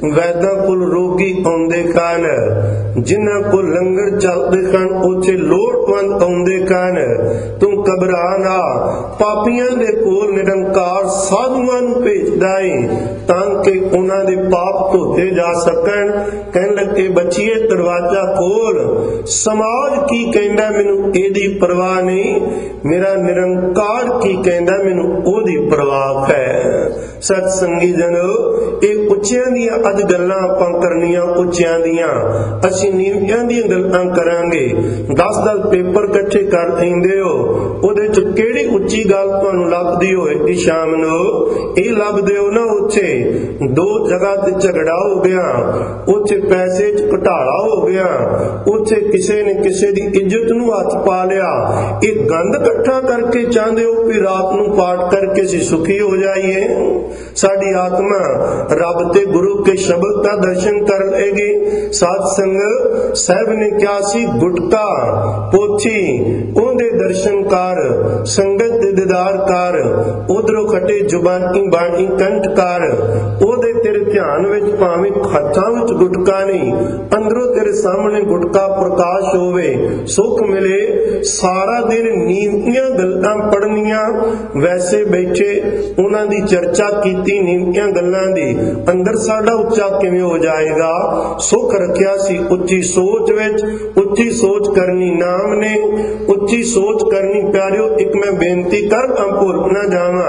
वैदा कुल रोगी आउंदे कान, जिन्हां कोल लंगर चलदे कन उत्थे लोड़वंद आउंदे कन। तू घबरा ना, पापियां दे कोल निरंकार साधुआं नूं भेजदा है तां कि उन्हां दे पाप धोते जा सकण। कहण लगे बच्चीए दरवाजा खोल, समाज की कहंदा मैनूं इहदी परवाह नहीं, मेरा निरंकार की कहंदा मैनूं ओहदी परवाह है। सत संगी जनो, ਇਹ ਉੱਚਿਆਂ ਦੀਆਂ ਅੱਜ ਗੱਲਾਂ ਆਪਾਂ ਕਰਨੀਆਂ, ਉੱਚਿਆਂ ਦੀਆਂ ਅਸੀਂ ਨੀਵਿਆਂ ਦੀਆਂ ਗੱਲਾਂ ਕਰਾਂਗੇ। 10-10 ਪੇਪਰ ਇਕੱਠੇ ਕਰ ਲੈਂਦੇ ਹੋ, ਉਹਦੇ ਚ ਕਿਹੜੀ ਉੱਚੀ ਗੱਲ ਤੁਹਾਨੂੰ ਲੱਭਦੀ ਹੋਏ ਕਿ ਸ਼ਾਮ ਨੂੰ ਇਹ ਲੱਭਦੇ ਹੋ ਨਾ ਉੱਥੇ 2 ਜਗ੍ਹਾ ਤੇ ਝਗੜਾ ਹੋ ਗਿਆ, ਉੱਥੇ ਪੈਸੇ ਚ ਘਟਾਲਾ ਹੋ ਗਿਆ, ਉੱਥੇ ਕਿਸੇ ਨੇ ਕਿਸੇ ਦੀ ਇੱਜ਼ਤ ਨੂੰ ਹੱਥ ਪਾ ਲਿਆ। ਇਹ ਗੰਦ ਇਕੱਠਾ ਕਰਕੇ ਚਾਹੁੰਦੇ ਹੋ ਕਿ ਰਾਤ ਨੂੰ ਪਾਠ ਕਰਕੇ ਅਸੀਂ ਸੁਖੀ ਹੋ ਜਾਈਏ। ਸਾਡੀ ਆਤਮਾ रब ते गुरु के शब्द का दर्शन कर लेगी। साध संग साहब ने क्या सी गुटका पोथी उनके दर्शन कर, संगत दे दीदार कर, उधरों खटे जुबानी बाणी कंठ कर, ओदे तेरे ध्यान विच भावें हत्थां विच गुटका नहीं, अंदरों तेरे सामने गुटका प्रकाश होवे, सुख मिले। सारा दिन नीवियां गल्लां पढ़नियां, वैसे बैठे उन्हां दी चर्चा कीती नीवियां गल्लां दी, अंदर साडा उच्चा किवें हो जाएगा। सुख रखिया सी उच्ची सोच विच, उच्ची सोच करनी नाम ने, उच्ची सोच करनी प्यारिओ। एक मैं बेनती कर भुल ना जावां,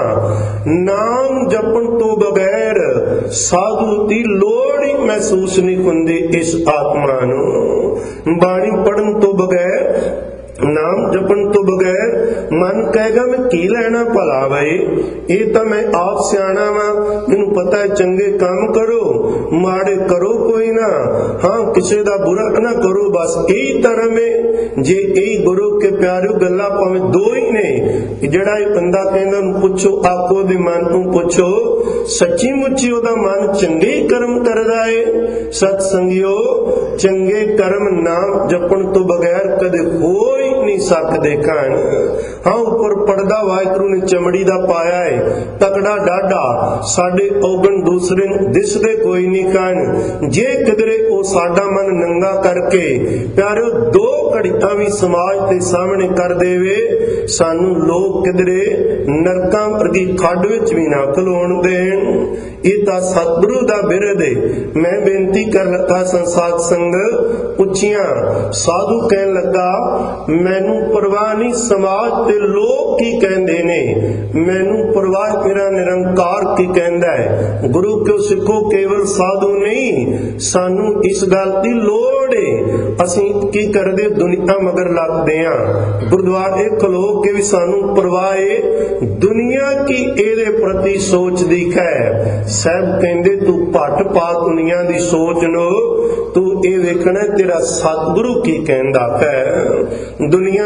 नाम जपण तो बगैर साधु दी लोड़ ही महसूस नहीं हुंदी इस आत्मा नूं। बाणी पढ़न तो बगैर, नाम जपन तो बगैर मन कहेगा मैं की लेना भला बई, ये तो मैं आप सियाणा वा, मैनू पता है चंगे काम करो माड़े करो कोई ना, हाँ किसी दा बुरा ना करो, बस यही धर्म है। जे यही गुरु के प्यारे गल्लां भावें 2 ही ने, जिहड़ा ये बंदा कहंदा पुछो आखो दे मन नूं पुछो, सच्ची मुच्ची ओदा मन चंगे कर्म करदा है। सत संगियो, चंगे कर्म नाम जपण तो बगैर कदे होई नहीं सकते कण। हाँ उपर पड़दा वाहिगुरू ने चमड़ी दा पाया है, तकड़ा डाढा साडे औगण दूसरे दिसदे कोई नहीं कण। जे किधरे ओ साडा मन नंगा करके प्यारे 2 घड़ियां भी समाज के सामने कर देवे, सानू लोग किधरे नरकां वर्गी खड्ड विच भी ना खलोण देण। ਇਹ ਤਾਂ ਸਤਿਗੁਰੂ ਦਾ ਬਿਰਧ ਹੈ। मैं बेनती कर लगा संसार संग ਉੱਚੀਆਂ, साधु कहन लगा मैनू परवाह नहीं समाज ते लोग की कहंदे ने, मैनू परवाह मेरा निरंकार की कहंदा है। गुरु क्यों सिखो केवल साधु नहीं, सानू इस गल दी लोड़ है। असीं की करदे दुनिया मगर लगदे हां, गुरुद्वारे खलो के भी सानू परवाह है दुनिया की ਇਹਦੇ प्रति सोच दी है। साहब कहंदे तू भट पा दुनिया दी सोच नो, तू ये वेखना तेरा सतगुरु की कहंदा है। दुनिया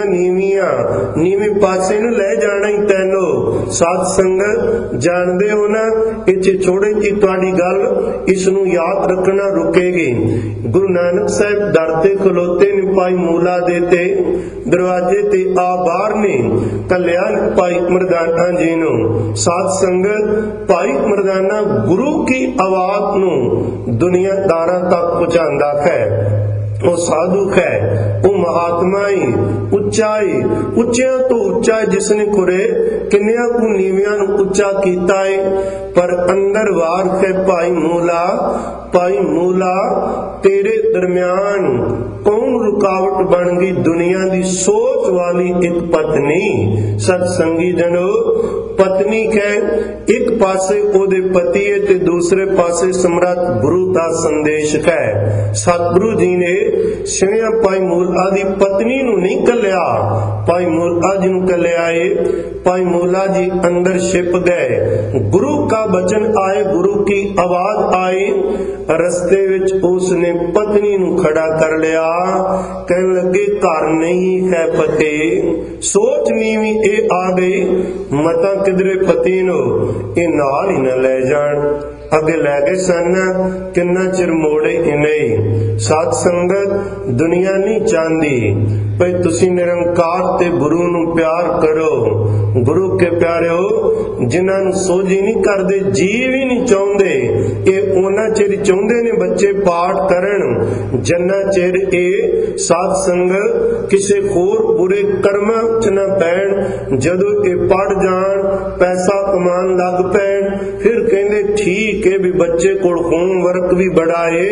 नीवी पासे नूं ले जाना ही तैनों। साध संगत जानदे हो ना, इत्थे छोड़ी जी तुहाडी गल इस नूं याद रखना रुकेगी। गुरु नानक साहब दर ते खलोते ने, भाई मूला दे ते दरवाजे ते आ बाहर ने कल्या भाई मरदाना जी नूं। साध संगत भाई मरदाना गुरु की आवाज नूं दुनियादारां तक पहुंचांदा है। वो साधु है, वो महात्मा ही उच्चा ही, उच्चिया तो उच्चा है जिसने खुरे किन्निया को नीवियां नूं उच्चा कीता है। पर अंदर वार है भाई मूला तेरे दरम्यान कौन रुकावट बन गई दुनिया दी सोच वाली एक पत्नी। सत्संगी जनो, पत्नी है एक पासे ओदे पति है ते दूसरे पासे सम्राट गुरु दा संदेश है। सतगुरु जी ने सिणिया भाई मूला दी पत्नी नूं नहीं कलिया, भाई मूला जी नूं कलिया है। भाई मूला जी अंदर छिप गए, गुरु का वचन आए, गुरु की आवाज आई। रस्ते विच उसने पत्नी नूं खड़ा कर लिया, कहने लगे घर नहीं है पति। सोच नीवी ए आ गई, मता किधरे पति नो ए नाल ही न ले जान। अगे लै गए सन किन्ना चिर मोड़े नहीं। साध संगत दुनिया नहीं चाहती भाई तुसी निरंकार ते गुरु नू प्यार करो। गुरु के प्यारे हो जिन्हां नू सोझी नहीं करदे जी भी नहीं चाहुंदे, ये उन्ना चिर चाहुंदे ने बच्चे पाठ करन जिन्ना चिर ये साध संगत किसी होर बुरे कर्मां च ना पैण। जदों ये पढ़ जाण पैसा कमान लग पैण फिर कहंदे ठीक है भी बच्चे कोल होमवर्क भी बड़ा है।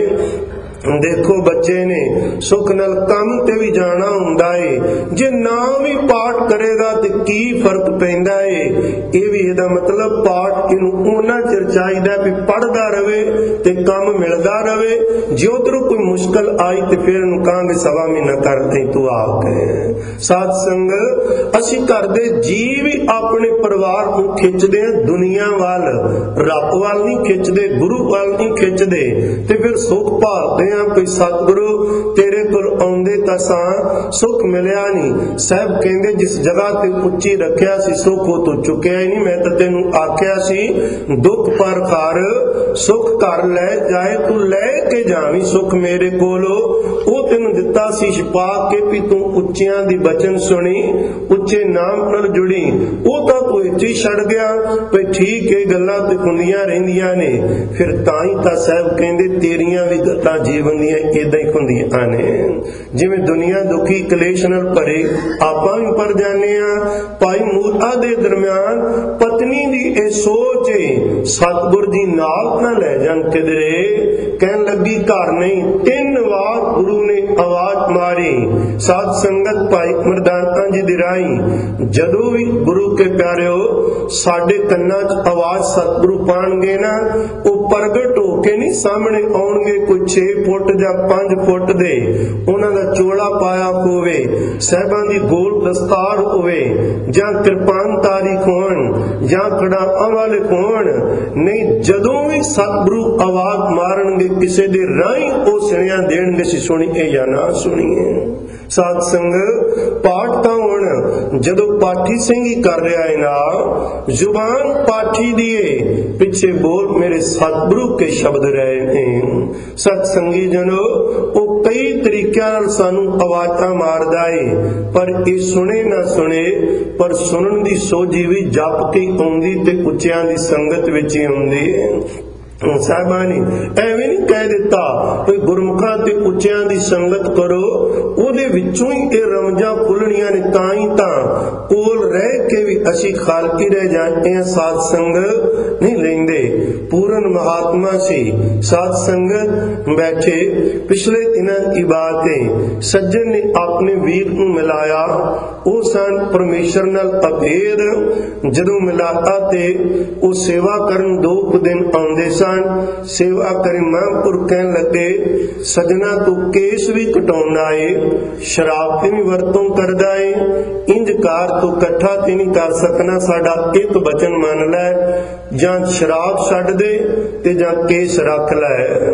देखो बच्चे ने सुख नाल काम ते भी जाना हुंदा है, जे ना भी पाठ करेगा ते की फर्क पैंदा है। ये भी इहदा मतलब पाठ इनू उन्ना चिर चाहीदा भी पढ़दा रहे ते काम मिलदा रहे। जे उधरों कोई मुश्किल आई ते फिर इनू कहांगे सवा महीना कर दे तू आके। साध संग असीं करदे जी भी अपने परिवार नू खिचदे आ दुनिया वाल, रब वाल नहीं खिचदे, गुरु वाल नहीं खिचदे ते फिर सुख भालदे कोई सतगुरु तेरे कोल आउंदे तां सां सुख मिलिया नहीं। साहब कहंदे जिस जगह ते उच्ची रखिया सी सुख वो तू चुकिया ही नहीं। मैं तां तैनूं आखिया सी दुख पर कर सुख घर लै जाए, तू लै के जावी सुख मेरे कोलो। वो तैनूं दिता सी छपा के भी तू उच्चियां दी बचन सुनी, उच्चे नाम नाल जुड़ी। वो तां तू इत्थे ही छड़ गया भी ठीक है गल्लां ते हुंदियां रहिंदियां ने। फिर तां ही तां साहब कहंदे तेरियां भी गल्लां जीवन इदा ही हुंदियां ने। जिवें दुनिया दुखी कलेश नाल भरे आपां भी भर जाने आ। भाई मूसा दे दरम्यान पत्नी दी ए सोच सतगुर जी नाल ना लै जान किधरे, कहन लगी घर नहीं। 3 बार गुरु ने आवाज मारी। साध संगत भाई मरदाना जी दी राही जदों भी गुरु के प्यारे हो साडे कन्नां च आवाज सतगुरु पाणगे ना, वो प्रगट होके नहीं सामने आउणगे कोई 6 फुट ਜਾਂ 5 फुट दे। उन्हां दा चोला पाया होवे, साहिबां दी गोल दस्तार होवे, जां किरपान तारीख होण जां कड़ाहां वाले होण नहीं। जदों भी सतगुरु आवाज मारनगे किसे दे राही ओ सुणिया देणगे सी सुणीए या ना सुणीए। साध संग पाठ तां हुण जदों पाठी ਸਿੰਘ ही कर रहा है ना, जुबान पाठी दिए पिछे बोल मेरे सतगुरु के शब्द रहे हैं। सत्संगी जनो वो कई तरीकों नाल सानू आवाज़ां मारदा है, पर ये सुने ना सुने पर सुनन दी सोझी भी जप के आउंदी ते उच्चियां दी संगत विच ही आउंदी है। साहिबां ने एवें नहीं कह दिता कोई गुरमुखां ते उच्चियां दी संगत करो, ਉਹਦੇ ਵਿੱਚੋਂ ਹੀ ਇਹ ਰਮਜਾਂ ਖੁੱਲਣੀਆਂ ਨੇ। ਤਾਂ ਹੀ ਤਾਂ ਕੋਲ ਰਹਿ ਕੇ ਵੀ ਅਸੀਂ ਖਾਲਕੀ ਰਹਿ ਜਾਂਦੇ ਹਾਂ, ਸਾਧ ਸੰਗਤ ਨਹੀਂ ਲੈਂਦੇ। ਪੂਰਨ ਮਹਾਤਮਾ ਸੀ ਸਾਧ ਸੰਗਤ ਬੈਠੇ। ਪਿਛਲੇ ਦਿਨਾਂ ਦੀ ਬਾਤ ਹੈ, ਸੱਜਣ ਨੇ ਆਪਣੇ ਵੀਰ ਨੂੰ ਮਿਲਾਇਆ। ਉਹ ਸਨ ਪਰਮੇਸ਼ਰ ਨਾਲ ਅਭੇਦ। ਜਦੋਂ ਮਿਲਾਤਾ ਤੇ ਉਹ ਸੇਵਾ ਕਰਨ 2 ਦਿਨ ਆਉਂਦੇ ਸਨ। सेवा करे महापुर कहन लगे सजना तू केस भी कटाउंदा है, शराब की भी वरतों करदा है, इंज कार तू कट्ठा ते नहीं कर सकना, साडा एक वचन मान लै, जां शराब छड्ड दे ते जां केस रख लै।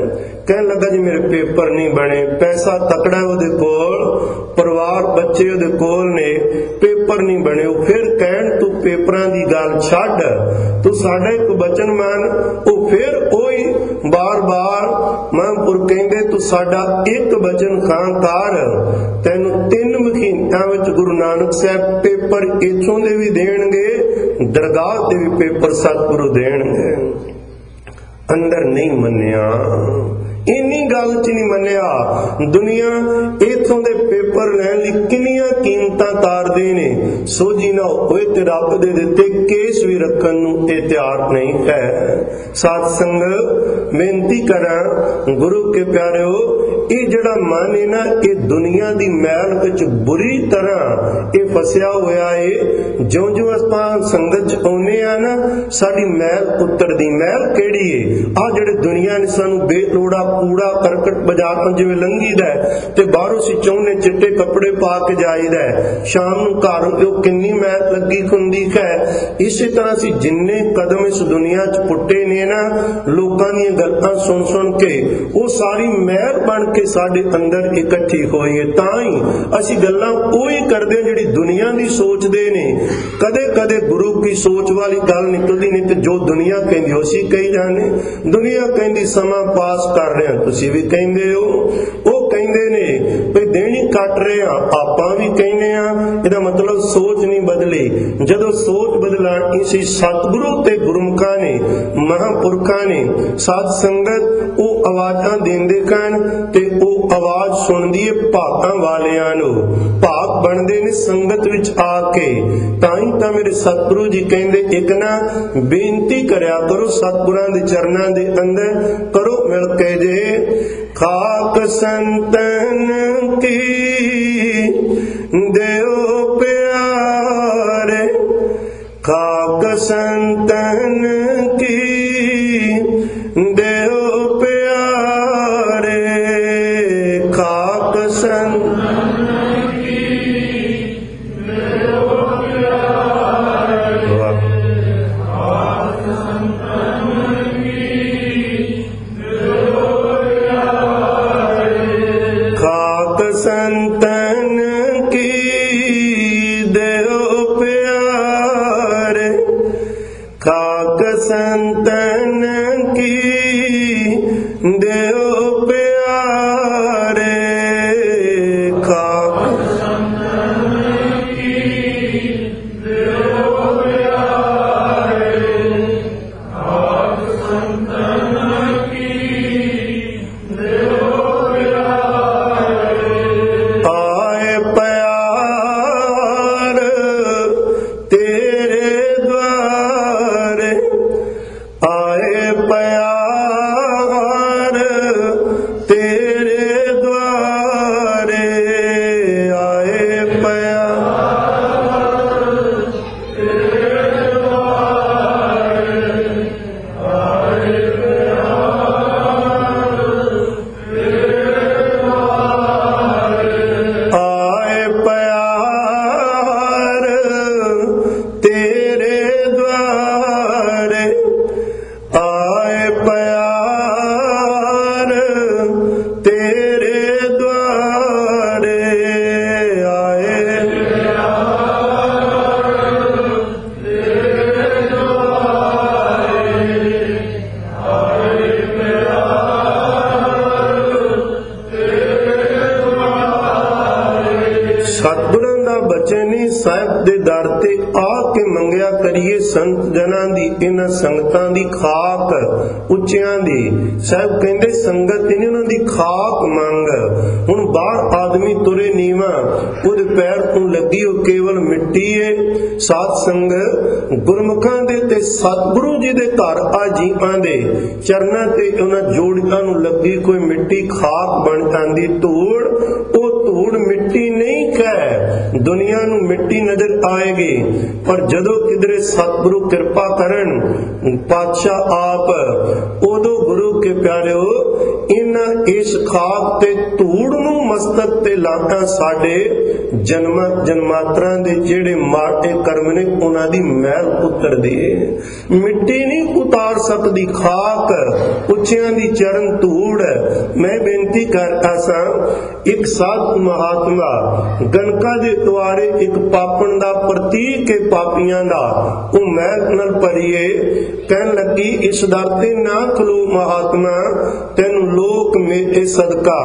कहन लगा जी मेरे पेपर नहीं बने, पैसा तकड़ा है कोल, परिवार बच्चे उहदे कोल ने, पेपर नहीं बने। फिर कहन तू पेपरां दी गल छड्ड, तू साडा एक वचन मान। फिर ओही बार बार महापुर कहंदे तू साडा एक वचन खां कर, तैनूं 3 महीनिਆਂ विच गुरु नानक साहब पेपर इथों दे भी देणगे, दरगाह ते भी पेपर सतगुरु देणगे। अंदर नहीं मन्निया, इन्नी गल च नहीं मन्निया। दुनिया इथों दे पेपर लैण लई किन्नियां कीमतां तारदे ने, सोझी ना होए ते रब दे दित्ते केस भी रखण नूं ते तैयार नहीं है। साध संग बेनती करां गुरु के प्यारिओ, ये जड़ा मन है ना, ये दुनिया दी मैल विच बुरी तरह ये फसिया होया है। ज्यों ज्यों असां संगत च आउने आ ना, साडी मैल उतरदी। मैल किहड़ी है? आ जिहड़े दुनिया ने सानू बेलोड़ा कूड़ा करकट बाजार तो जिवें लंघीदा ते बाहरों सी चाहुंदे चिट्टे कपड़े पा के जाईदा, शाम नूं घर किन्नी मैल लगी हुंदी है। इसे तरह सी जिन्ने कदम इस दुनिया च पुट्टे ने ना, लोकां दीयां गल्लां सुन सुन के वो सारी मैल बन के साडे अंदर इकट्ठी होई है। तां ही असीं गल्लां ओही करदे जिहड़ी दुनिया दी सोचदे ने। कदे कदे गुरु की सोच वाली गल निकलदी नहीं ते जो दुनिया कहंदी उसी कही जाने। दुनिया कहंदी समा पास कर रहे हैं, तुसीं भी कहंदे हो। वो कहंदे ने भी देणी कट रहे हैं, आपां भी कहने आ। इहदा मतलब सोच नहीं बदली। जदों सोच बदलानी सी सतगुरु ते गुरमुखां ने, महापुरखां ने, साध संगत वो आवाज़ां देंदे कन ते वो आवाज़ सुणदी है भागां वालियां नूं। भाग बनदे ने संगत विच आके। तां तां मेरे सतगुरु जी कहंदे एक ना बेनती करया करो सतगुरां दे चरनां दे अंदर, करो मिल के जे खाक संतन की देओ प्यारे, खाक संतन की देओ प्यारे, खाक संतन की देओ प्यारे, खाक संतन की देओ प्यारे, खाक संतन की देओ प्यारे, खाक संतन की देओ प्यारे, खाक संतन की देओ प्यारे, खाक संतन की देओ प्यारे। आए प्यार तेरे द्वारे, आए प्यार तेरे द्वारे, आए प्यार तेरे द्वारे, आए प्यार तेरे द्वारे, आए प्यार तेरे द्वारे, आए सतगुरां दा बचन ही साहिब दे दर ते आ के मंगिया करिए संत जनां दी, इन्हां संगतां दी खाक उच्चियां दी। साहिब कहंदे संगत नहीं उन्हां दी खाक मंग। हुण बाहर आदमी तुरे नीवा, उहदे पैर नूं लगी हो केवल मिट्टी है। साध संग गुरमुखां दे ते सतगुरु जी दे घर आ जीवां दे चरनां ते उन्हां जोड़ियां नूं लगी कोई मिट्टी खाक बन जांदी। धूड़ ओ धूड़ मिट्टी नहीं कह, दुनिया नूं मिट्टी नजर आएगी, पर जदों किधरे सतगुरु कृपा करन पातशाह आप, उदों गुरु के प्यारिओ इन्हां इस खाक ते धूड़ नूं मस्तक ते लाटा साडे जन्मां जन्मांतरां दे जेड़े माड़े कर्म ने उन्हां दी मैल उतरदी है। मिट्टी नहीं उतार सकदी खाक, उच्चियां दी चरण धूड़। मैं बेनती करदा सां, एक साधु महात्मा गणका दे द्वारे एक पापण दा प्रतीक है पापियां दा, वो मैल नाल भरीए। कहन लगी इस दर ते ना खलो महात्मा, तैनू लोक मेरे सदका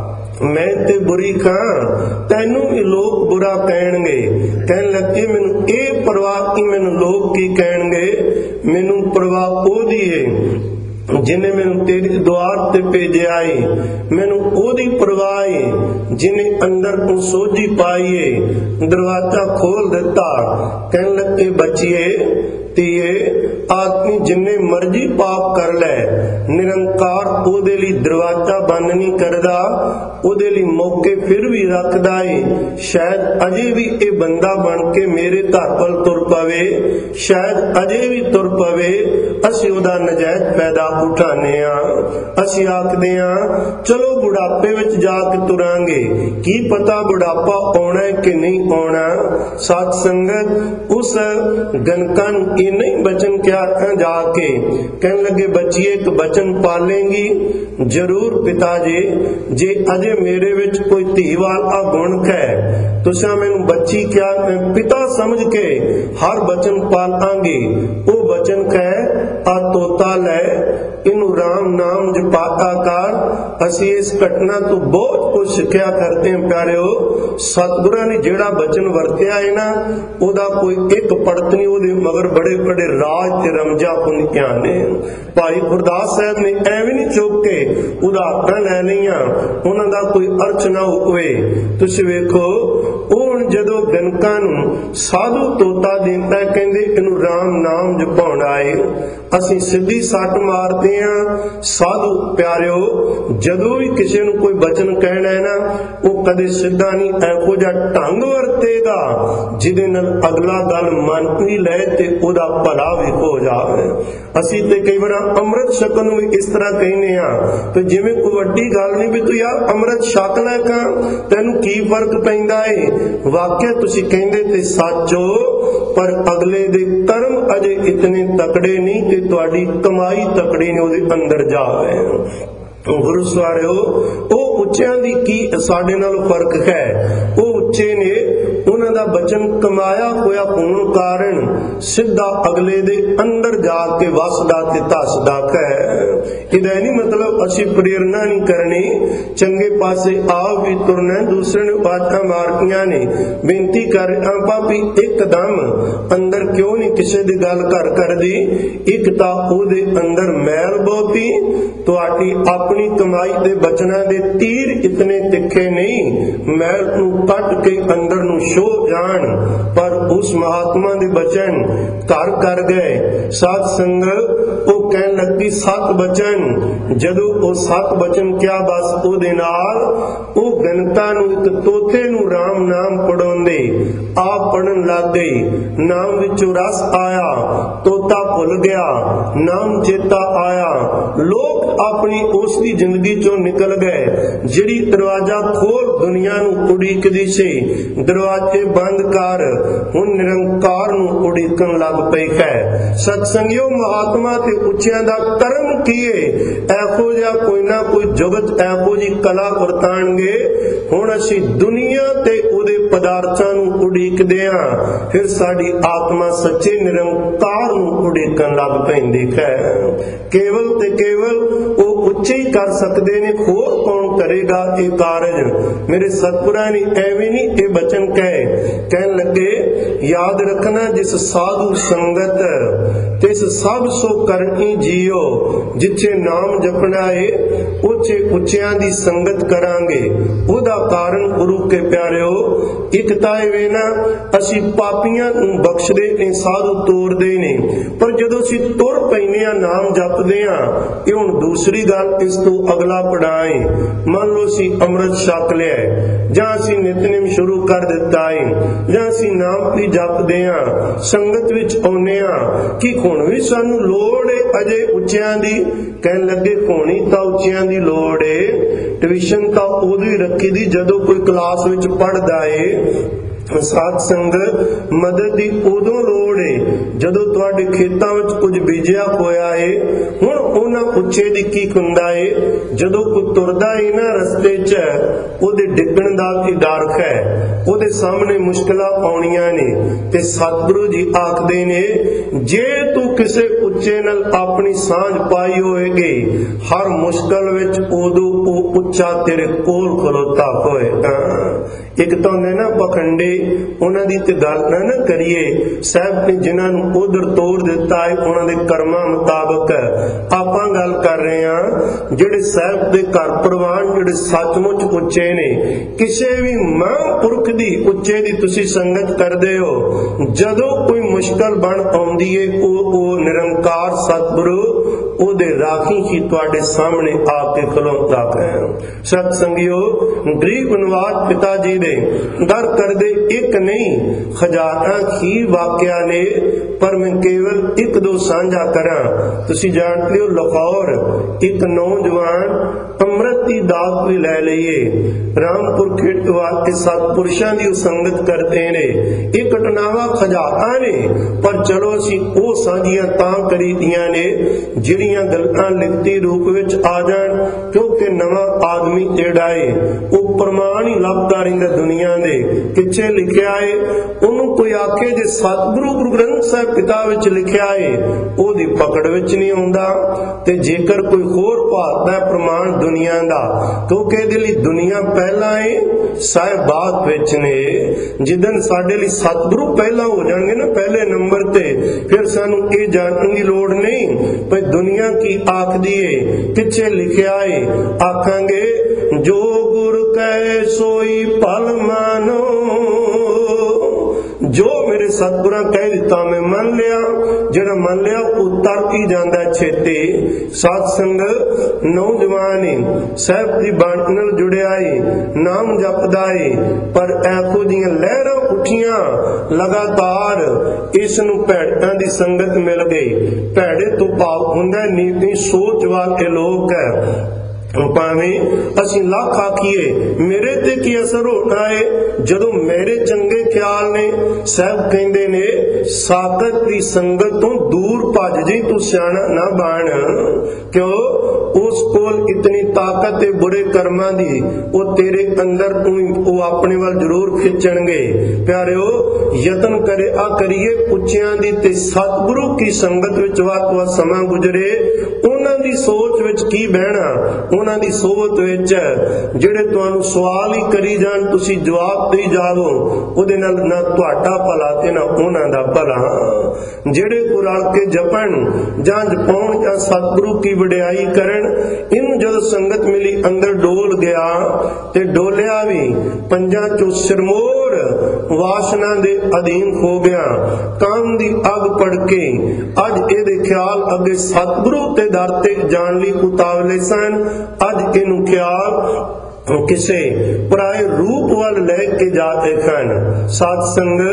मैं ते बुरी खां, तैनू भी लोग बुरा कहणगे। कहन लगे मैनू ये परवाह की मैनू लोग की कहणगे, मैनू परवाह ओदी है जिन्हें मैनू तेरे द्वार ते भेजिया है। मैनू ओदी परवाह है जिन्हें अंदर तू सोझी पाई है, दरवाजा खोल दिता। कहन लगे बचिए ਧੀਏ आदमी जिन्ने मर्जी पाप कर लै, निरंकार ओदे लई दरवाजा बंद नहीं करदा, ओदे लई मौके फिर भी रखदा है। शायद अजे भी ये बंदा बन के मेरे घर वल तुर पवे, शायद अजे भी तुर पवे। असीं ओदा नजायज फायदा उठाने आ। असीं आखदे आ चलो बुढ़ापे विच जा के तुरांगे, की पता बुढ़ापा आउणा है कि नहीं आउणा। सत संगत उस गणका नूं इन्ना ही बचन क्या जाके कहने लगे बच्चिए एक बचन पालेंगी जरूर पिता जी, जे अजे मेरे विच कोई धी वाला गुण है तुसा मैनू बच्ची क्या पिता समझ के हर बचन पालांगे। वो बचन कह आ तोता लै इनू राम नाम जपाता कर। असी इस घटना तो बहुत कुछ सिक्ख्या करते हैं प्यारिओ। सतगुरां ने जेड़ा बचन वरतिया है ना ओदा कोई एक पड़त नहीं, ओदे मगर बड़े बड़े राज ते रमजा पुनिया ने। भाई गुरदास साहब ने एवं नहीं चुक के उदाहरण लै लिया, उन्हां दा कोई अर्थ ना होवे। तुसीं वेखो हुण जदों गणकां नूं साधु तोता दिंदा कहंदे इनू राम नाम जपाउणा है, असीं सीधी सट मारदे हां। साधु प्यारिओ जदों भी किसी नूं कोई बचन कहना है ना वो कदे सीधा नहीं, इहो जिहा ढंग वरतेगा जिहदे नाल अगला गल मन भी लै ते ओदा भला भी हो जावे। असीं ते कई वार अमृत छकण नूं भी इस तरह कहने हां ते जिवें कोई वड्डी गल नहीं भी तूं यार अमृत छक लै कां तैनूं की फर्क पैंदा है। वाकई तुसीं कहंदे ते सच हो, पर अगले दे कर्म अजे इतने तकड़े नहीं कि तुहाडी कमाई तकड़ी ने ओदे अंदर जावे। गुरु सवारिओ ओ उच्चियां दी की साडे नाल फर्क है। ओ उच्चे ने उन्हां दा बचन कमाया होया होण कारण सीधा अगले दे अंदर जाके वसदा ते धसदा है। इहदा नहीं मतलब असीं प्रेरणा नहीं करनी, चंगे पासे आओ भी तुरना, दूसरे ने बातां मारतियां ने बेनती कर भाभी एकदम अंदर क्यों नहीं किसी दी गल कर दी। एक तां ओहदे अंदर मैल बहुती, तुहाडी अपनी कमाई दे बचनां दे तीर इतने तिखे नहीं, मैल नूं कट के अंदर नूं शो जान। पर उस महात्मा दे बचन घर कर गए। साध संगत ओ कहन लगी सत बचन, जदों ओ सत बचन क्या बस ओदे नाल ओ गणता नूं एक तोते नूं राम नाम पढ़ाउंदे आप पढ़न लग गई। नाम विचों रस आया, तोता भुल गया, नाम चेता आया। लोग अपनी उसकी जिंदगी चो निकल गए जिहड़ी दरवाजा खोल दुनिया नूं उड़ीकदी सी, दरवाजे बंद कर हुण निरंकार नूं उड़ीकण लग पई है। सत्संगियों महात्मा ते उच्चियां दा कर्म कीए ऐहो जिहा कोई ना कोई जुगत ऐहो जी कला वरताणगे। हुण असीं दुनिया ते उहदे पदार्थां नूं उड़ीकदे हां, फिर साडी आत्मा सच्चे निरंकार नूं उड़ीकण लग पैंदी है। केवल ते केवल वो उच्चे ही कर सकते ने, होर कौन करेगा ये कारज। मेरे सतपुरा ने एवं नहीं ये बचन कहन लगे याद रखना जिस साधु संगत तिस सब सो करनी जियो, जिथे नाम जपना है उच्चे उच्चियां दी संगत करांगे। ओदा कारण गुरु के प्यारिओ एक ताए वे ना असी पापियां नूं बख्शदे ने, साधु तोड़दे ने, पर जदों असी तुर पैने आ नाम जपदे आ ये हुण दूसरी गल इस तो अगला पढ़ाए। मान लो असी अमृत छक लिया जां असी नितनेम शुरू कर दिता है जां असी नाम भी जपदे आ, संगत विच आउने आ कि हुण भी सानू लोड़ है अजे उच्चियां दी। कहन लगे होनी तां उच्चियां दी लोड़ है, ट्यूशन तां उदों ही रखी दी जदों कोई क्लास विच पढ़दा है। साध संगत मदद की उदों लोड़ है जदों तुहाडे खेतां विच कुछ बीजिया होया है। हुण उन्हां उच्चे दी की हुंदा है जदों कोई तुरदा है ना रस्ते च ओदे डिग्गण दा भी डर है, ओदे सामने मुश्किलां आउणियां ने ते सतगुरु जी आखदे ने जे तू किसे उच्चे नाल अपनी सांझ पाई होएगी हर मुश्किल विच उदों ओ उच्चा तेरे कोल खलोता होएगा। एक तो ने ना पखंडे उन्हां दी ते गल ना करिए, साहब ने जिन्हां नूं उधर तोड़ दिता है उन्हां दे कर्मां मुताबक आपां गल कर रहे हां। जिहड़े साहब दे घर प्रवान जिहड़े सचमुच उच्चे ने, किसी भी महापुरख दी उच्चे दी तुसीं संगत करदे हो, जदों कोई मुश्किल बन आउंदी है ओ निरंकार सतगुरु ओदे राखी ही तुहाडे सामने आके खलोता है। सत्संगियो गरीब नवाज पिता जी दे दर करदे एक नहीं खजाना ही वाकिया ने, पर मैं केवल एक दो साझा करा। तुसीं जान लियो लाहौर एक नौजवान अमृत दी दात भी लै लईए। रामपुर खेट वास्ते सतपुरुषां दी संगत करते ने। ये घटनावां खजाना ने, पर चलो असीं ओह साझियां तां करीदियां ने जिहड़ियां गल्लां लिखती रूप विच आ जाण, क्योंकि नवां आदमी जिहड़ा है ओह प्रमाण ही लभदा रहिंदा दुनिया दे। किथे लिखिया है ओनू कोई आखे जे सतगुरु गुरु ग्रंथ साहिब किताब विच लिखिया है ओहदी पकड़ विच नहीं आउंदा, ते जेकर कोई होर भालदा प्रमाण दुनिया दा, क्योंकि इहदे लई दुनिया पहला है साहिब बात विच ने। जिदन साडे लई सतगुरु पहला हो जाणगे ना पहले नंबर ते, फिर सानू ये जानने की लोड़ नहीं भाई दुनिया की आखदी है किथे लिखिया है। आखांगे जो गुरु कहे सोई फल मानो, जो मेरे सतगुरां कह दिता मैं मन लिया, जेड़ा मन लिया उतर ही जांदा छेती। साध संग नौजवान साहिब दी बाणी नाल जुड़िया है, नाम जपदा है, पर ऐखो जिहियां लहरां उठियां लगातार इस नूं भैड़ां दी संगत मिल गई। भैड़े तो भाव हुंदा नीति सोच वाले लोग है। भावें असीं लख आखीए मेरे ते की असर होना है जदों मेरे चंगे ख्याल ने। साहब कहंदे ने साकत दी संगत तो दूर भज जी, तू सियाणा ना बन, क्यों उस कोल इतनी ताकत है बुरे कर्मां दी, वो तेरे अंदर तू अपने वाल जरूर खिंचणगे। प्यारिओ यतन करे आ करिए उच्चियां दी ते सतगुरु की संगत विच वात समा गुजरे। उन्हां दी सोच विच की बहना, उन्हां दी सोबत विच ਜਿਹੜੇ ਤੁਹਾਨੂੰ ਸਵਾਲ ਹੀ ਕਰੀ ਜਾਣ ਤੁਸੀਂ ਜਵਾਬ ਦੇਈ ਜਾਵੋ, ਉਹਦੇ ਨਾਲ ਨਾ ਤੁਹਾਡਾ ਭਲਾ ਤੇ ਨਾ ਉਹਨਾਂ ਦਾ ਭਲਾ। ਜਿਹੜੇ ਕੋ ਰਲ ਕੇ ਜਪਣ ਜਾਂ ਜਪਾਉਣ ਜਾਂ ਸਤਿਗੁਰੂ ਕੀ ਵਡਿਆਈ ਕਰਨ, ਇਹਨੂੰ ਜਦੋਂ ਸੰਗਤ ਮਿਲੀ ਅੰਦਰ ਡੋਲ ਗਿਆ ਤੇ ਡੋਲਿਆ ਵੀ ਪੰਜਾਂ ਚੋਂ ਸਿਰਮੋਰ ਵਾਸਨਾ ਦੇ ਅਧੀਨ ਹੋ ਗਿਆ। ਕਾਮ ਦੀ ਅੱਗ ਪੜ ਕੇ ਅੱਜ ਇਹਦੇ ਖਿਆਲ ਅੱਗੇ ਸਤਿਗੁਰੂ ਤੇ ਦਰ ਤੇ ਜਾਣ ਲਈ ਉਤਾਵਲੇ ਸਨ। ਅੱਜ ਇਹਨੂੰ ਖਿਆਲ ਕਿਸੇ ਪਰਾਏ ਰੂਪ ਵੱਲ ਲੈ ਕੇ ਜਾ ਦੇਖਣ। ਸਾਧ ਸੰਗ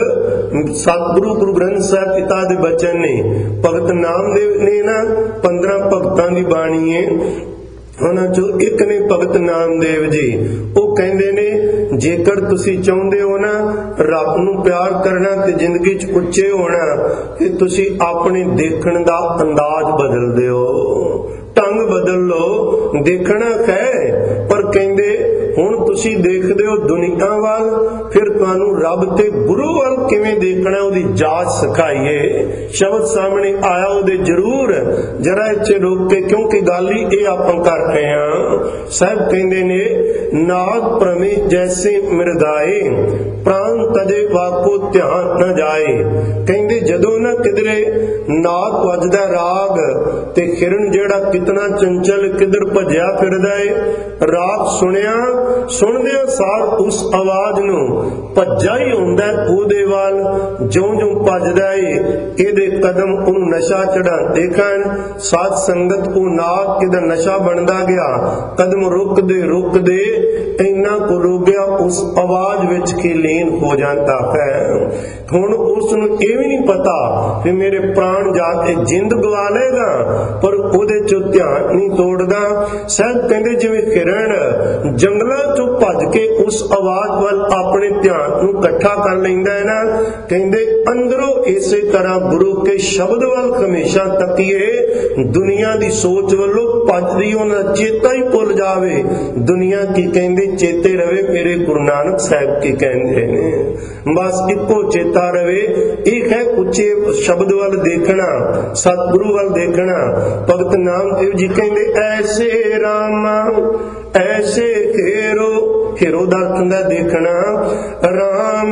ਸਤਿਗੁਰੂ ਗੁਰੂ ਗ੍ਰੰਥ ਸਾਹਿਬ ਪਿਤਾ ਦੇ ਬਚਨ ਨੇ, ਭਗਤ ਨਾਮਦੇਵ ਨੇ ਨਾ 15 ਭਗਤਾਂ ਦੀ ਬਾਣੀ ਹੈ, ਉਹਨਾਂ ਚੋਂ ਇੱਕ ਨੇ ਭਗਤ ਨਾਮਦੇਵ ਜੀ। ਉਹ ਕਹਿੰਦੇ ਨੇ ਜੇਕਰ ਤੁਸੀਂ ਚਾਹੁੰਦੇ ਹੋ ਨਾ ਰੱਬ ਨੂੰ ਪਿਆਰ ਕਰਨਾ ਤੇ ਜ਼ਿੰਦਗੀ 'ਚ ਉੱਚੇ ਹੋਣਾ, ਤੇ ਤੁਸੀਂ ਆਪਣੇ ਦੇਖਣ ਦਾ ਅੰਦਾਜ਼ ਬਦਲ ਦਿਓ, ਢੰਗ ਬਦਲ ਲਓ। ਦੇਖਣਾ ਹੈ ਪਰ ਕਹਿੰਦੇ ਹੁਣ ਤੁਸੀਂ ਦੇਖਦੇ ਹੋ ਦੁਨੀਆ ਵੱਲ, ਫਿਰ ਤੁਹਾਨੂੰ ਰੱਬ ਤੇ ਗੁਰੂ ਵੱਲ ਕਿਵੇਂ ਦੇਖਣਾ ਉਹਦੀ ਜਾਂਚ ਸਿਖਾਈਏ। ਸ਼ਬਦ ਸਾਹਮਣੇ ਆਇਆ ਉਹਦੇ ਜ਼ਰੂਰ ਜਰਾ ਇੱਥੇ ਰੋਕ ਕੇ, ਕਿਉਂਕਿ ਗੱਲ ਹੀ ਇਹ ਆਪਾਂ ਕਰ ਰਹੇ ਹਾਂ। ਸਾਹਿਬ ਕਹਿੰਦੇ ਨੇ ਨਾਦ ਪ੍ਰਮੇ ਜੈਸੇ ਮਿਰਗਾਏ, ਪ੍ਰਾਣ ਤਜੇ ਵਾਕੋ ਧਿਆਨ ਨਾ ਜਾਏ। ਕਹਿੰਦੇ ਜਦੋਂ ਨਾ ਕਿਧਰੇ ਨਾਦ ਵੱਜਦਾ ਰਾਗ ਤੇ ਹਿਰਨ ਜਿਹੜਾ ਕਿਤਨਾ ਚੰਚਲ ਕਿਧਰ ਭੱਜਿਆ ਫਿਰਦਾ ਏ, ਰਾਗ ਸੁਣਿਆ ਸੁਣਦਿਆਂ ਸਾਰ ਉਸ ਆਵਾਜ਼ ਨੂੰ ਭੱਜਾ ਹੀ ਹੁੰਦਾ ਉਹਦੇ ਵੱਲ। ਜਿਉਂ-ਜਿਉਂ ਭੱਜਦਾ ਏ ਇਹਦੇ ਕਦਮ ਉਹਨੂੰ ਨਸ਼ਾ ਚੜਾਉਂਦੇ ਖਾਣ। ਸਾਧ ਸੰਗਤ ਉਹ ਨਾਗ ਕਿਦਾ ਨਸ਼ਾ ਬਣਦਾ ਗਿਆ, ਕਦਮ ਰੁਕਦੇ ਰੁਕਦੇ ਇੰਨਾ ਕੁ ਰੁਕ ਗਿਆ ਉਸ ਆਵਾਜ਼ ਵਿੱਚ ਕਿ ਲੀਨ ਹੋ ਜਾਂਦਾ ਹੈ। ਹੁਣ ਉਸ ਨੂੰ ਇਹ ਵੀ ਨਹੀਂ ਪਤਾ ਕਿ ਮੇਰੇ ਪ੍ਰਾਣ ਜਾ ਕੇ ਜਿੰਦ ਗਵਾ ਲੇਗਾ, ਪਰ ਉਹਦੇ ਚੋਂ ਧਿਆਨ ਨਹੀਂ ਤੋੜਦਾ। ਸਾਹਿਬ ਕਹਿੰਦੇ ਜਿਵੇਂ ਹਿਰਨ ਜੰਗਲਾਂ ਚੋਂ ਭੱਜ ਕੇ ਉਸ ਆਵਾਜ਼ ਵੱਲ ਆਪਣੇ ਧਿਆਨ ਨੂੰ ਇਕੱਠਾ ਕਰ ਲੈਂਦਾ ਹੈ ਨਾ, ਕਹਿੰਦੇ ਅੰਦਰੋਂ ਇਸੇ ਤਰ੍ਹਾਂ ਗੁਰੂ ਕੇ ਸ਼ਬਦ ਵੱਲ ਹਮੇਸ਼ਾ ਤੱਕੀਏ। ਦੁਨੀਆ ਦੀ ਸੋਚ ਵੱਲੋਂ ਭੱਜਦੀ ਉਹਨਾਂ ਚੇਤਾ ਹੀ ਭੁੱਲ ਜਾਵੇ। ਦੁਨੀਆ ਕੀ ਕਹਿੰਦੇ ਚੇਤੇ ਰਵੇ ਮੇਰੇ ਗੁਰੂ ਨਾਨਕ ਸਾਹਿਬ ਕੀ ਕਹਿੰਦੇ ਨੇ, ਬਸ ਇੱਕੋ ਚੇਤਾ ਰਵੇ। ਇੱਕ ਹੈ ਉੱਚੇ ਸ਼ਬਦ ਵੱਲ ਦੇਖਣਾ, ਸਤਿਗੁਰੂ ਵੱਲ ਦੇਖਣਾ। ਭਗਤ ਨਾਮਦੇਵ ਜੀ ਕਹਿੰਦੇ ਐਸੇ ਰਾਮਾ ਐਸੇ ਹੀਰੋ, ਹੀਰੋ ਦਾ ਅਰਥ ਹੁੰਦਾ ਦੇਖਣਾ। ਰਾਮ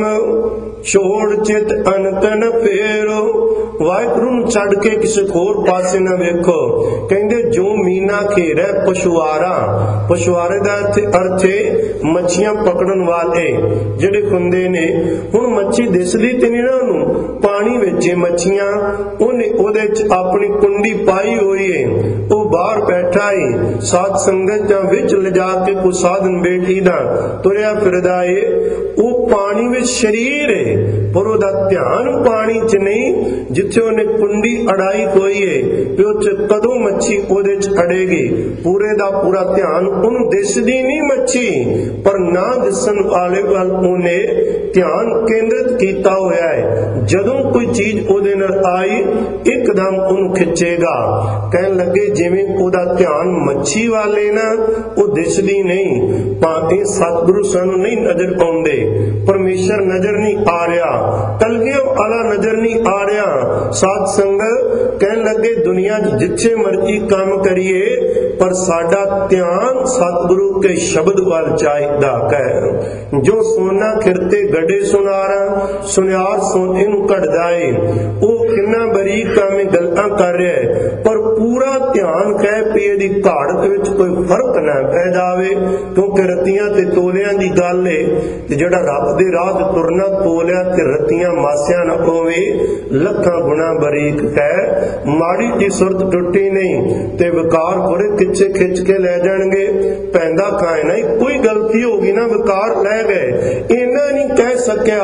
ਛੋੜ ਚਿਤ ਅਨਕਨ ਫੇਰੋ, ਵਾਹਿਗੁਰੂ ਨੂੰ ਛੱਡ ਕੇ ਕਿਸੇ ਹੋਰ ਪਾਸੇ ਨਾ ਵੇਖੋ। ਕਹਿੰਦੇ ਜੋ ਮੀਨਾ ਘੇਰੈ ਪਸ਼ੁਆਰਾ, ਪਸ਼ੁਆਰੇ ਦਾ ਅਰਥ ਹੈ ਮੱਛੀਆਂ ਪਕੜਨ ਵਾਲੇ ਜਿਹੜੇ ਹੁੰਦੇ ਨੇ। ਹੁਣ ਮੱਛੀ ਦਿਸਦੀ ਤੇ ਨਹੀਂ ਨਾ ਉਹਨੂੰ, ਪਾਣੀ ਵਿੱਚ ਮੱਛੀਆਂ, ਉਹਨੇ ਉਹਦੇ ਚ ਆਪਣੀ ਕੁੰਡੀ ਪਾਈ ਹੋਈ ਹੈ, ਉਹ ਬਾਹਰ ਬੈਠਾ ਹੈ। ਸਾਧ ਸੰਗਤ ਜਾਂ ਵਿੱਚ ਲਿਜਾ ਕੇ ਕੋਈ ਸਾਧਨ ਬੈਠੀ ਦਾ ਤੁਰਿਆ ਫਿਰਦਾ ਏ, ਉਹ ਪਾਣੀ ਵਿੱਚ ਸ਼ਰੀਰ ਹੈ, ਪਰ ਉਹਦਾ ਧਿਆਨ ਪਾਣੀ 'ਚ ਨਹੀਂ। ਜਿੱਥੇ ਉਹਨੇ ਕੁੰਡੀ ਅੜਾਈ ਹੋਈ ਹੈ ਤੇ ਉਹ 'ਚ ਕਦੋਂ ਮੱਛੀ ਉਹਦੇ 'ਚ ਅੜੇਗੀ, ਪੂਰੇ ਦਾ ਪੂਰਾ ਧਿਆਨ ਉਹਨੂੰ ਦਿਸਦੀ ਨਹੀਂ ਮੱਛੀ, ਪਰ ਨਾ ਦਿਸਣ ਵਾਲੇ ਵੱਲ ਉਹਨੇ ਧਿਆਨ ਕੇਂਦਰਿਤ ਕੀਤਾ ਹੋਇਆ ਹੈ। ਜਦੋਂ ਕੋਈ ਚੀਜ਼ ਉਹਦੇ ਨਾਲ ਆਈ ਇੱਕਦਮ ਉਹਨੂੰ ਖਿੱਚੇਗਾ। ਕਹਿਣ ਲੱਗੇ ਜਿਵੇਂ ਉਹਦਾ ਧਿਆਨ ਮੱਛੀ ਵਾਲੇ ਨਾ ਉਹ ਦਿਸਦੀ ਨਹੀਂ। ਭਾਵੇਂ ਸਤਿਗੁਰੂ ਸਾਨੂੰ ਨਹੀਂ ਨਜ਼ਰ ਆਉਂਦੇ, ਪਰਮੇਸ਼ਰ ਨਜ਼ਰ ਨਹੀਂ ਆ ਰਿਹਾ, ਕਲਗੀਆਂ ਵਾਲਾ ਨਜ਼ਰ ਨਹੀਂ ਆ ਰਿਹਾ। ਸਾਧ ਸੰਗਤ ਕਹਿਣ ਲੱਗੇ ਦੁਨੀਆ 'ਚ ਜਿੱਥੇ ਮਰਜ਼ੀ ਕੰਮ ਕਰੀਏ, ਪਰ ਸਾਡਾ ਧਿਆਨ ਸਤਿਗੁਰੂ ਕੇ ਸ਼ਬਦ ਵੱਲ ਚਾਹੀਦਾ ਹੈ। ਜੋ ਸੋਨਾ ਖਿਰਤੇ ਗੜੇ ਸੁਨਾਰਾ, ਸੁਨਿਆਰ ਸੋਨੇ ਨੂੰ ਘੜਦਾ ਏ। ਉਹ ਕਿੰਨਾ ਬਰੀਕ ਕੰਮ ਗੱਲਾਂ ਕਰ ਰਿਹਾ ਹੈ, ਪਰ ਪੂਰਾ ਧਿਆਨ ਕਹਿ ਪੀਏ ਦੀ ਘਾੜਤ ਵਿੱਚ ਕੋਈ ਫਰਕ ਨਾ ਪੈ ਜਾਵੇ, ਕਿਉਂਕਿ ਰਤੀਆਂ ਤੇ ਤੋਲਿਆਂ ਦੀ ਗੱਲ ਏ। ਤੇ ਜਿਹੜਾ ਰੱਬ ਦੇ ਰਾਹ ਤੇ ਤੁਰਨਾ ਤੋਲਿਆ ਤੇ ਰਤੀਆਂ ਮਾਸਿਆਂ ਨਾ ਹੋਵੇ, ਲੱਖਾਂ ਗੁਣਾ ਬਰੀਕ ਹੈ। ਮਾੜੀ ਜੀ ਸੁਰਤ ਟੁੱਟੀ ਨਹੀਂ ਤੇ ਵਿਕਾਰ ਪੂਰੇ ਕਿੱਚੇ ਖਿੱਚ ਕੇ ਲੈ ਜਾਣਗੇ। ਪੈਂਦਾ ਕਾਇ ਨਹੀਂ, ਕੋਈ ਗਲਤੀ ਹੋ ਗਈ ਨਾ ਵਿਕਾਰ ਲੈ ਗਏ। ਇਹਨਾਂ ਨਹੀਂ ਕਹਿ ਸਕਿਆ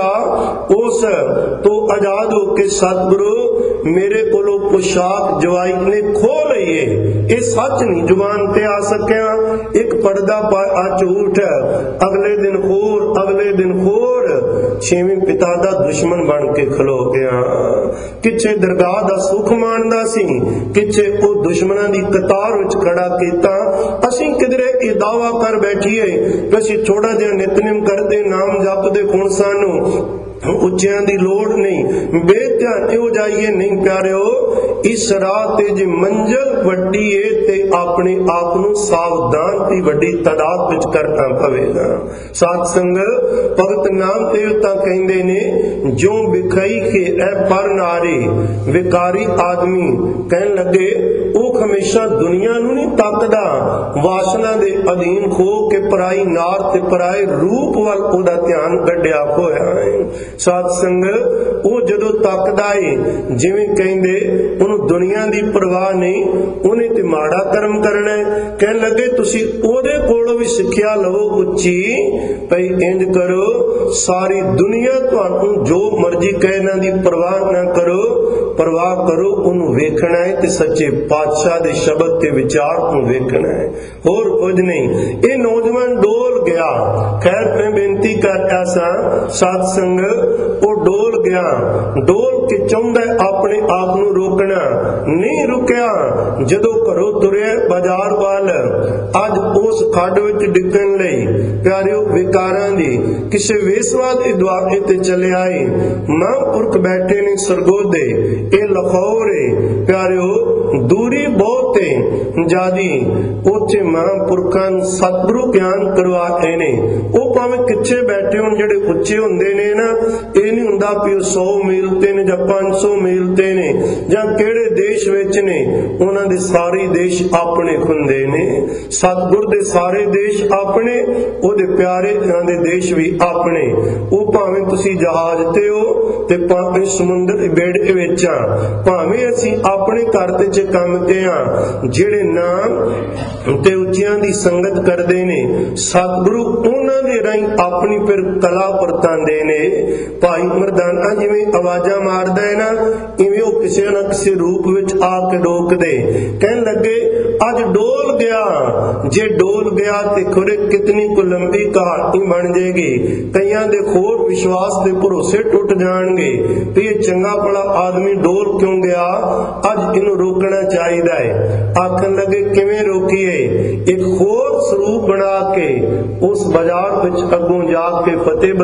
ਉਸ ਤੋਂ ਆਜ਼ਾਦ ਹੋ ਕੇ ਸਤਿਗੁਰੂ ਮੇਰੇ ਕੋਲੋਂ ਪੁਸ਼ਾਕ ਜਵਾਈ ਨੇ ਖੋਹ ਲਈਏ, ਇਹ ਸੱਚ ਨਹੀਂ ਜ਼ੁਬਾਨ ਤੇ ਆ ਸਕਿਆ। ਇੱਕ ਪਰਦਾ ਪਾਇਆ ਝੂਠ, ਅਗਲੇ ਦਿਨ ਹੋਰ, ਅਗਲੇ ਦਿਨ ਹੋਰ, ਛੇਵੇਂ ਪਿਤਾ ਦਾ ਦੁਸ਼ਮਣ ਬਣ ਕੇ ਖਲੋ ਗਿਆ। ਕਿੱਥੇ ਦਰਗਾਹ ਦਾ ਸੁਖ ਮਾਣਦਾ ਸੀ, ਕਿੱਥੇ ਉਹ ਦੁਸ਼ਮਣਾਂ ਦੀ ਕਤਾਰ ਵਿੱਚ ਖੜਾ ਕੀਤਾ। ਅਸੀਂ ਕਿਧਰੇ ਇਹ ਦਾਵਾ ਕਰ ਬੈਠੀਏ ਕਿ ਅਸੀਂ ਥੋੜਾ ਜਿਹਾ ਨਿਤਨੇਮ ਕਰਦੇ, ਨਾਮ ਜਪਦੇ, ਹੁਣ ਸਾਨੂੰ ਉੱਚਿਆਂ ਦੀ ਲੋੜ ਨਹੀਂ, ਬੇਧਿਆਨ ਹੋ ਜਾਈਏ ਨਹੀਂ ਪਿਆਰਿਓ। ਇਸ ਰਾਹ ਤੇ ਜੇ ਮੰਜ਼ਿਲ ਵੱਡੀ ਏ ਤੇ ਆਪਣੇ ਆਪ ਨੂੰ ਸਾਵਧਾਨ ਦੀ ਵੱਡੀ ਤਾਦਾਦ ਵਿੱਚ ਕਰਨਾ ਪਵੇਗਾ। ਸਾਧ ਸੰਗਤ ਭਗਤ ਨਾਮ ਦੇਵਤਾ ਕਹਿੰਦੇ ਨੇ, ਜੋ ਵਿਖਾਈ ਕੇ ਐ ਪਰ ਨਾਰੇ ਵਿਕਾਰੀ ਆਦਮੀ। ਕਹਿਣ ਲੱਗੇ ਉਹ ਹਮੇਸ਼ਾ ਦੁਨੀਆ ਨੂੰ ਨਹੀਂ ਤੱਕਦਾ, ਵਾਸਨਾ ਦੇ ਅਧੀਨ ਹੋ ਕੇ ਪਰਾਈ ਨਾਰ ਤੇ ਪਰਾਏ ਰੂਪ ਵੱਲ ਉਹਦਾ ਧਿਆਨ ਗੱਡਿਆ ਹੋਇਆ ਹੈ। ਸਾਧ ਸੰਗਤ ਉਹ ਜਦੋਂ ਤੱਕਦਾ ਏ, ਜਿਵੇਂ ਕਹਿੰਦੇ ਉਹਨੂੰ ਦੁਨੀਆ ਦੀ ਪਰਵਾਹ ਨਹੀਂ, ਉਹਨੇ ਤੇ ਮਾੜਾ ਕਰਮ ਕਰਨਾ ਹੈ। ਕਹਿਣ ਲੱਗੇ ਤੁਸੀਂ ਉਹਦੇ ਕੋਲੋਂ ਵੀ ਸਿੱਖਿਆ ਲਵੋ ਉੱਚੀ, ਭਈ ਇੰਜ ਕਰੋ ਸਾਰੀ ਦੁਨੀਆ ਤੁਹਾਨੂੰ ਜੋ ਮਰਜ਼ੀ ਕਹੇ ਨਾ ਦੀ ਪਰਵਾਹ ਨਾ ਕਰੋ, ਪਰਵਾਹ ਕਰੋ ਉਹਨੂੰ ਵੇਖਣਾ ਹੈ ਤੇ ਸੱਚੇ ਪਾਤਸ਼ਾਹ ਦੇ ਸ਼ਬਦ ਤੇ ਵਿਚਾਰ ਨੂੰ ਵੇਖਣਾ ਹੈ, ਹੋਰ ਕੁਝ ਨਹੀਂ। ਇਹ ਨੌਜਵਾਨ ਡੋਲ ਗਿਆ। ਖੈਰ ਮੈਂ ਬੇਨਤੀ ਕਰਦਾ ਸਾਂ ਸਾਧ ਸੰਗਤ, ਉਹ ਡੋਲ ਗਿਆ। ਡੋਲ ਕੇ ਚਾਹੁੰਦਾ ਆਪਣੇ ਆਪ ਨੂੰ ਰੋਕਣਾ, ਨਹੀਂ ਰੁਕਿਆ। ਜਦੋਂ ਘਰੋਂ ਤੁਰਿਆ ਬਾਜ਼ਾਰ ਵੱਲ, ਅੱਜ ਉਸ ਖੱਡ ਵਿੱਚ ਡਿੱਗਣ ਲਈ ਪਿਆਰਿਓ ਵਿਕਾਰਾਂ ਦੀ ਕਿਸੇ ਵੇਸਵਾ ਦੇ ਦੁਆਰੇ ਤੇ ਚਲੇ ਆਏ। ਮਹਾਂਪੁਰਖ ਬੈਠੇ ਨੇ ਸਰਗੋਦੇ, ਇਹ ਲਾਹੌਰ ਏ ਪਿਆਰਿਓ, ਦੂਰੀ ਬਹੁਤ ਏ ਜਿਆਦੀ। ਉੱਥੇ ਮਹਾਂਪੁਰਖਾਂ ਨੂੰ ਸਤਿਗੁਰੂ ਗਿਆਨ ਕਰਵਾਏ ਨੇ। ਉਹ ਭਾਵੇਂ ਕਿੱਥੇ ਬੈਠੇ ਹੋਣ, ਜਿਹੜੇ ਉੱਚੇ ਹੁੰਦੇ ਨੇ ਨਾ, ਇਹ ਨਹੀਂ ਹੁੰਦਾ ਵੀ ਉਹ 100 ਮੀਲ ਤੇ ਨੇ ਜਾਂ 500 ਮੀਲ ਤੇ ਨੇ ਜਾਂ ਕਿਹੜੇ ਦੇਸ਼ ਵਿੱਚ ਨੇ, ਉਹਨਾਂ ਦੇ ਸਾਰੇ ਦੇਸ਼ ਆਪਣੇ ਹੁੰਦੇ ਨੇ। ਸਤਿਗੁਰ ਦੇ ਸਾਰੇ ਦੇਸ਼ ਆਪਣੇ, ਉਹਦੇ ਪਿਆਰੇ ਦੇ ਦੇਸ਼ ਵੀ ਆਪਣੇ। ਉਹ ਭਾਵੇਂ ਤੁਸੀਂ ਜਹਾਜ਼ ਤੇ ਹੋ ਤੇ ਭਾਵੇਂ ਸਮੁੰਦਰ ਦੇ ਬੇੜੇ ਵਿੱਚ ਆ, ਭਾਵੇਂ ਅਸੀਂ ਆਪਣੇ ਘਰ ਤੇ ਚ ਕੰਮ ਤੇ ਆ, ਜਿਹੜੇ ਨਾਮ ਤੇ ਉੱਚਿਆਂ ਦੀ ਸੰਗਤ ਕਰਦੇ ਨੇ, ਸਤਿਗੁਰੂ ਉਹਨਾਂ ਦੇ ਰਾਹੀਂ ਆਪਣੀ ਫਿਰ ਕਲਾ ਵਰਤਾਉਂਦੇ ਨੇ। ਭਾਈ ਮਰਦਾਨਾ ਜਿਵੇਂ ਆਵਾਜ਼ਾਂ ਮਾਰਦਾ ਹੈ ਨਾ, ਇਵੇਂ ਉਹ ਕਿਸੇ ਨਾ ਕਿਸੇ ਰੂਪ ਵਿੱਚ ਆ ਕੇ ਰੋਕਦੇ। ਕਹਿਣ ਲੱਗੇ ਅੱਜ ਡੋਲ ਗਿਆ, ਜੇ ਡੋਲ ਗਿਆ ਤੇ ਖੁਰੇ ਕਿਤਨੀ ਕੁ ਲੰਬੀ ਕਹਾਣੀ ਬਣ ਜਾਏਗੀ। ਕਈਆਂ ਦੇ ਹੋਰ ਵਿਸ਼ਵਾਸ ਦੇ ਭਰੋਸੇ ਟੁੱਟ ਜਾਣਗੇ ਵੀ ਇਹ ਚੰਗਾ ਭਲਾ ਆਦਮੀ ਡੋਲ ਕਿਉਂ ਗਿਆ, ਅੱਜ ਇਹਨੂੰ ਰੋਕਣਾ ਚਾਹੀਦਾ ਹੈ। ਆਖਣ ਲੱਗੇ ਕਿਵੇਂ ਰੋਕੀਏ? ਇੱਕ ਹੋਰ ਸਰੂਪ ਬਣਾ ਕੇ ਉਸ ਬਾਜ਼ਾਰ ਵਿੱਚ ਅੱਗੋਂ ਜਾ ਕੇ ਫਤਿਹ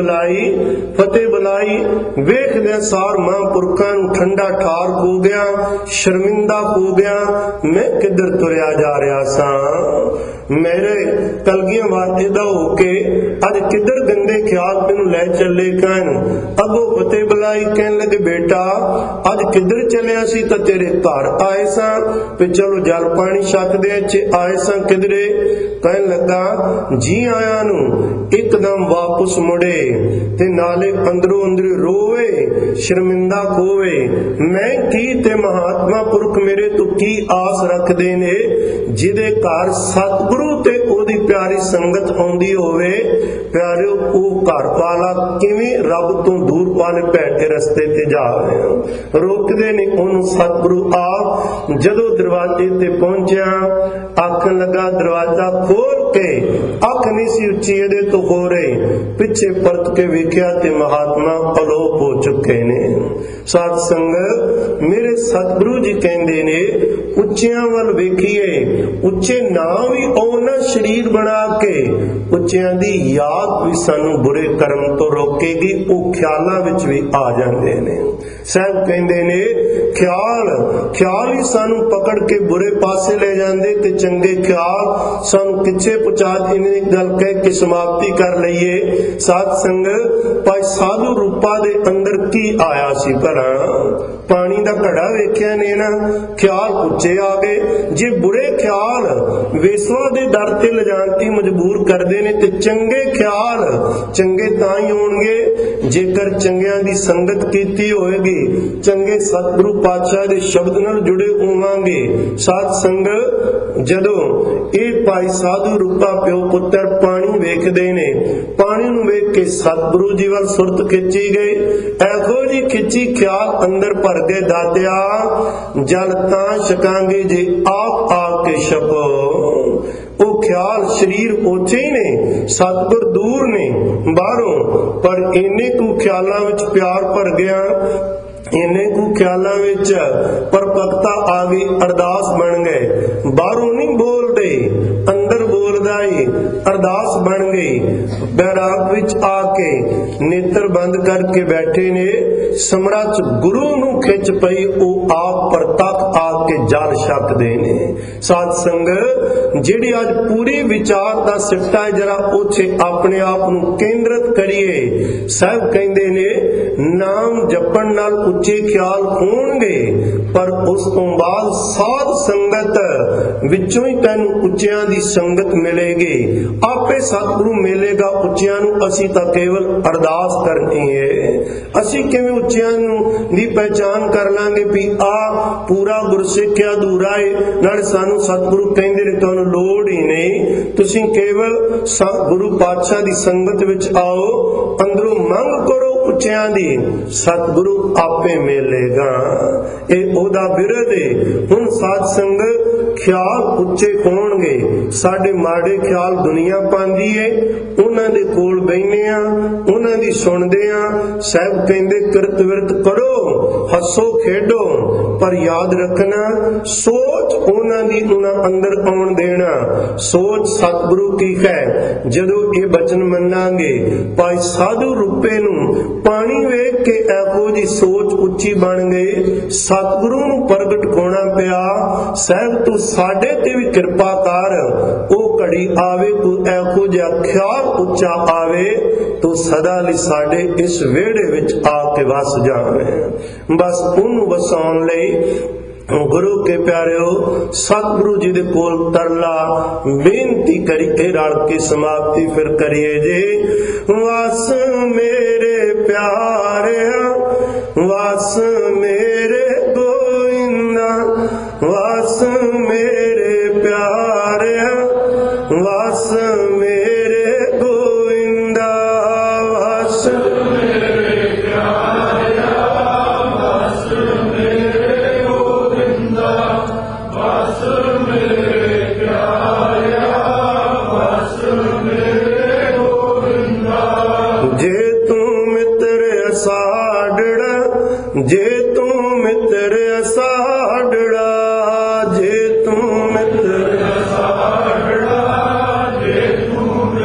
ਬੁਲਾਈ। ਵੇਖਦੇ ਸਾਰ ਮਹਾਂਪੁਰਖਾਂ ਨੂੰ ਠੰਡਾ ਠਾਰ ਹੋ ਗਿਆ, ਸ਼ਰਮਿੰਦਾ ਹੋ ਗਿਆ। ਮੈਂ ਕਿੱਧਰ ਤੁਰਿਆ ਜਾ ਰਿਹਾ ਸਾਂ, ਮੇਰੇ ਕਲਗੀਆਂ ਵਾਦੇ ਦਾ ਹੋ ਕੇ ਅੱਜ ਕਿੱਧਰ ਗੰਦੇ ਖਿਆਲ ਮੈਨੂੰ ਲੈ ਚੱਲੇ ਕਹਿਣ। ਅੱਗੋਂ ਫਤਿਹ ਬੁਲਾਈ, ਕਹਿਣ ਲੱਗੇ ਬੇਟਾ ਅੱਜ ਕਿੱਧਰ ਚੱਲਿਆ ਸੀ? ਤਾਂ ਤੇਰੇ ਘਰ ਆਏ ਸਾਂ ਤੇ ਚਲੋ ਜਲ ਪਾਣੀ ਛਕਦੇ ਇੱਥੇ ਆਏ ਸਾਂ ਕਿਧਰੇ। ਕਹਿਣ ਲੱਗਾ ਜੀ ਆਇਆਂ ਨੂੰ। ਇੱਕਦਮ ਵਾਪਸ ਮੁੜੇ ਤੇ ਨਾਲੇ ਅੰਦਰੋਂ ਅੰਦਰ ਰੋਵੇ ਸ਼ਰਮਿੰਦਾ ਕੋਵੇ। ਮੈਂ ਕੀ ਤੇ ਮਹਾਤਮਾ ਪੁਰਖ ਮੇਰੇ ਤੋਂ ਕੀ ਆਸ ਰੱਖਦੇ ਨੇ, ਜਿਹਦੇ ਘਰ ਸਤਿਗੁਰੂ ਤੇ ਉਹਦੀ ਪਿਆਰੀ ਸੰਗਤ ਆਉਂਦੀ ਹੋਵੇ। ਪਿਆਰਿਓ, ਉਹ ਘਰ ਵਾਲਾ ਕਿਵੇਂ ਰੱਬ ਤੋਂ ਦੂਰ ਪਾਲੇ ਭੈ ਕੇ ਰਸਤੇ ਤੇ ਜਾ ਰਹੇ ਹੋ। ਰੋਕਦੇ ਨੇ ਉਹਨੂੰ ਸਤਿਗੁਰੂ ਆਪ। ਜਦੋਂ ਦਰਵਾਜ਼ੇ ਤੇ ਪਹੁੰਚਿਆ, ਆਖਣ ਲੱਗਾ ਦਰਵਾਜ਼ਾ ਖੋਲ ਕੇ। ਅੱਖ ਨਹੀਂ ਸੀ ਉੱਚੀ ਇਹਦੇ ਤੋਂ ਹੋ ਰਹੀ। ਪਿੱਛੇ ਪਰਤ ਕੇ ਵੇਖਿਆ ਤੇ ਮਹਾਤਮਾ ਅਲੋਪ ਹੋ ਚੁੱਕੇ ਨੇ। ਸਾਧ ਸੰਗਤ, ਮੇਰੇ ਸਤਿਗੁਰੂ ਜੀ ਕਹਿੰਦੇ ਨੇ ਉੱਚਿਆਂ ਵੱਲ ਵੇਖੀਏ। ਉੱਚੇ ਨਾ ਵੀ ਉਹਨਾਂ ਸਰੀਰ ਬਣਾ ਕੇ, ਉੱਚਿਆਂ ਦੀ ਯਾਦ ਵੀ ਸਾਨੂੰ ਬੁਰੇ ਕਰਮ ਤੋਂ ਰੋਕੇਗੀ। ਉਹ ਖਿਆਲਾਂ ਵਿੱਚ ਵੀ ਆ ਜਾਂਦੇ ਨੇ। ਸਾਹਿਬ ਕਹਿੰਦੇ ਨੇ ਖਿਆਲ ਹੀ ਸਾਨੂੰ ਪਕੜ ਕੇ ਬੁਰੇ ਪਾਸੇ ਲੈ ਜਾਂਦੇ ਤੇ ਚੰਗੇ ਖਿਆਲ ਸਾਨੂੰ ਪਿੱਛੇ ਪਹੁੰਚਾ ਦੇਣੇ। ਇੱਕ ਗੱਲ ਕਹਿ ਕੇ ਸਮਾਪਤੀ ਕਰ ਲਈਏ। ਸਾਧ ਸੰਗਤ, ਭਾਈ ਸਾਧੂ ਰੂਪਾ ਦੇ ਅੰਦਰ ਕੀ ਆਇਆ ਸੀ ਭਲਾ? ਪਾਣੀ ਦਾ ਘੜਾ ਵੇਖਿਆ ਨੇ ਨਾ, ਖਿਆਲ ਉੱਚੇ ਆ ਗਏ। ਜੇ ਬੁਰੇ ਖਿਆਲ ਵੇਸਵਾ ਦੇ ਦਰ ਤੇ ਲਿਜਾਣ ਤੇ ਮਜਬੂਰ ਕਰਦੇ ਨੇ, ਤੇ ਚੰਗੇ ਖਿਆਲ ਚੰਗੇ ਤਾਂ ਹੀ ਹੋਣਗੇ ਜੇਕਰ ਚੰਗਿਆਂ ਦੀ ਸੰਗਤ ਕੀਤੀ ਹੋਏਗੀ, ਚੰਗੇ ਸਤਿਗੁਰੂ ਪਾਤਸ਼ਾਹ ਦੇ ਸ਼ਬਦ ਨਾਲ ਜੁੜੇ ਹੋਵਾਂਗੇ। ਸਾਧ ਸੰਗਤ, ਜਦੋਂ ਇਹ ਭਾਈ ਸਾਧੂ ਰੂਪਾ ਪਿਓ ਪੁੱਤਰ ਪਾਣੀ ਵੇਖਦੇ ਨੇ, ਪਾਣੀ ਨੂੰ ਵੇਖ ਕੇ ਸਤਿਗੁਰੂ ਜੀ ਵੱਲ ਸੁਰਤ ਖਿੱਚੀ ਗਈ। ਇਹੋ ਜੀ ਖਿੱਚੀ ਖਿਆਲ ਅੰਦਰ ਭਰ ਗਏ। ਦਾਤਿਆ, ਜਲ ਤਾਂ ਛਕਾਂਗੇ ਜੇ ਆਪ ਆ ਕੇ ਛਕੋ। ਉਹ ਖਿਆਲ ਸਰੀਰ ਉੱਚੇ ਹੀ ਨੇ, ਸਤਿਗੁਰ ਦੂਰ ਨੇ ਬਾਹਰੋਂ, ਪਰ ਇੰਨੇ ਕੁ ਖਿਆਲਾਂ ਵਿੱਚ ਪਿਆਰ ਭਰ ਗਿਆ, ਇੰਨੇ ਕੁ ਖਿਆਲਾਂ ਵਿੱਚ ਪਰਪਕਤਾ ਆ ਗਈ, ਅਰਦਾਸ ਬਣ ਗਏ। ਬਾਹਰੋਂ ਨਹੀਂ ਬੋਲਦੇ, ਅੰਦਰ ਬੋਲਦਾ ਈ ਅਰਦਾਸ ਬਣ ਗਈ। ਬੈਰਾਗ ਵਿੱਚ ਆ ਕੇ ਨੇਤਰ ਬੰਦ ਕਰਕੇ ਬੈਠੇ ਨੇ। ਸਮਰਾ ਚ ਗੁਰੂ ਨੂੰ ਖਿੱਚ ਪਈ, ਉਹ ਆਪ ਪ੍ਰਤੱਖ ਆ ਕੇ ਜਲ ਛਕਦੇ ਨੇ। ਸਾਧ ਸੰਗਤ, ਜਿਹੜੀ ਅੱਜ ਪੂਰੀ ਵਿਚਾਰ ਦਾ ਸਿੱਟਾ ਹੈ, ਜਰਾ ਉੱਥੇ ਆਪਣੇ ਆਪ ਨੂੰ ਕੇਂਦਰਿਤ ਕਰੀਏ। ਸਾਹਿਬ ਕਹਿੰਦੇ ਨੇ ਨਾਮ ਜਪਣ ਨਾਲ ਉੱਚੇ ਖਿਆਲ ਹੋਣਗੇ, ਪਰ ਉਸ ਤੋਂ ਬਾਅਦ ਸਾਧ ਸੰਗਤ ਵਿੱਚੋਂ ਹੀ ਤੈਨੂੰ ਉੱਚਿਆਂ ਦੀ ਸੰਗਤ ਮਿਲੇਗੀ। ਆਪੇ ਸਤਿਗੁਰੂ ਮਿਲੇਗਾ ਉੱਚਿਆਂ ਨੂੰ। ਅਸੀਂ ਤਾਂ ਕੇਵਲ ਅਰਦਾਸ ਕਰਨੀ ਹੈ। ਅਸੀਂ ਕਿਵੇਂ ਉੱਚਿਆਂ ਨੂੰ ਦੀ ਪਹਿਚਾਨ ਕਰ ਲਾਂਗੇ ਵੀ ਆ ਪੂਰਾ ਗੁਰਸਿੱਖਿਆ ਅਧੂਰਾ ਹੈ, ਨਾਲ ਸਾਨੂੰ ਸਤਿਗੁਰੂ ਕਹਿੰਦੇ ਨੇ ਤੁਹਾਨੂੰ ਲੋੜ ਹੀ ਨਹੀਂ। ਤੁਸੀਂ ਕੇਵਲ ਗੁਰੂ ਪਾਤਸ਼ਾਹ ਦੀ ਸੰਗਤ ਵਿੱਚ ਆਓ, ਅੰਦਰੋਂ ਮੰਗ ਕਰੋ ਉੱਚਿਆਂ ਦੀ, ਸਤਿਗੁਰੂ ਆਪੇ ਮਿਲੇਗਾ। ਇਹ ਉਹਦਾ ਬਿਰਧ ਹੈ। ਹੁਣ ਸਾਧ ਸੰਗਤ, ਖਿਆਲ ਉੱਚੇ ਹੋਣਗੇ। ਸਾਡੇ ਮਾੜੇ ਖਿਆਲ ਦੁਨੀਆ ਪਾਉਂਦੀ ਏ, ਉਹਨਾਂ ਦੇ ਕੋਲ ਬੈਠੇ ਆ, ਉਹਨਾਂ ਦੀ ਸੁਣਦੇ ਆ। ਸਾਹਿਬ ਕਹਿੰਦੇ ਕਿਰਤ ਵਿਰਤ ਕਰੋ, ਹੱਸੋ ਖੇਡੋ, ਪਰ ਯਾਦ ਰੱਖਣਾ ਸੋਚ ਉਹਨਾਂ ਦੀ ਉਹਨਾਂ ਅੰਦਰ ਆਉਣ ਦੇਣਾ। ਸੋਚ ਸਤਿਗੁਰੂ ਕੀ ਹੈ। ਜਦੋਂ ਇਹ ਬਚਨ ਮੰਨਾਂਗੇ, ਭਾਈ ਸਾਧੂ ਰੂਪੇ ਨੂੰ ਪਾਣੀ ਵੇਖ ਕੇ ਇਹੋ ਜੀ ਸੋਚ ਉੱਚੀ ਬਣ ਗਈ। ਸਤਿਗੁਰੂ ਨੂੰ ਪ੍ਰਗਟ ਹੋਣਾ ਪਿਆ। ਸਾਹਿਬ ਤੂੰ ਸਾਡੇ ਤੇ ਵੀ ਕਿਰਪਾ ਕਰ, ਉਹ ਘੜੀ ਆਵੇ, ਤੂੰ ਇਹੋ ਜਿਹਾ ਖਿਆਲ ਉੱਚਾ ਆਵੇ, ਤੂੰ ਸਦਾ ਲਈ ਸਾਡੇ ਇਸ ਵਿਹੜੇ ਵਿੱਚ ਆ ਕੇ ਵਸ ਜਾਵੇਂ। ਬਸ ਉਹਨੂੰ ਵਸਾਉਣ ਲਈ ਗੁਰੂ ਕੇ ਪਿਆਰਿਓ, ਸਤਿਗੁਰੂ ਜੀ ਦੇ ਕੋਲ ਤਰਲਾ ਬੇਨਤੀ ਕਰੀ ਕੇ ਰਲ ਕੇ ਸਮਾਪਤੀ ਫਿਰ ਕਰੀਏ ਜੀ। ਵਸ ਮੇਰੇ ਪਿਆਰਿਆ, ਵਸ ਮੇਰੇ ਗੋਇੰਦਾ, ਵਸ ਮੇਰੇ ਪਿਆਰਿਆ, ਵਸ ਮੇਰੇ ਗੋਇੰਦਾ, ਵਸ ਮੇਰੇ ਪਿਆਰਿਆ, ਵਸ ਮੇਰੇ ਗੋਇੰਦਾ, ਵਸ ਮੇਰੇ ਪਿਆਰਿਆ, ਵਸ ਮੇਰੇ ਗੋਇੰਦਾ। ਜੇ ਤੂੰ ਮਿੱਤਰ ਸਾਡੜਾ, ਜੇ ਤੂੰ ਮਿੱਤਰ ਸਾਡੜਾ, ਜੇ ਤੂੰ ਮਿੱਤਰ ਸਾਡੜਾ, ਜੇ ਤੂੰ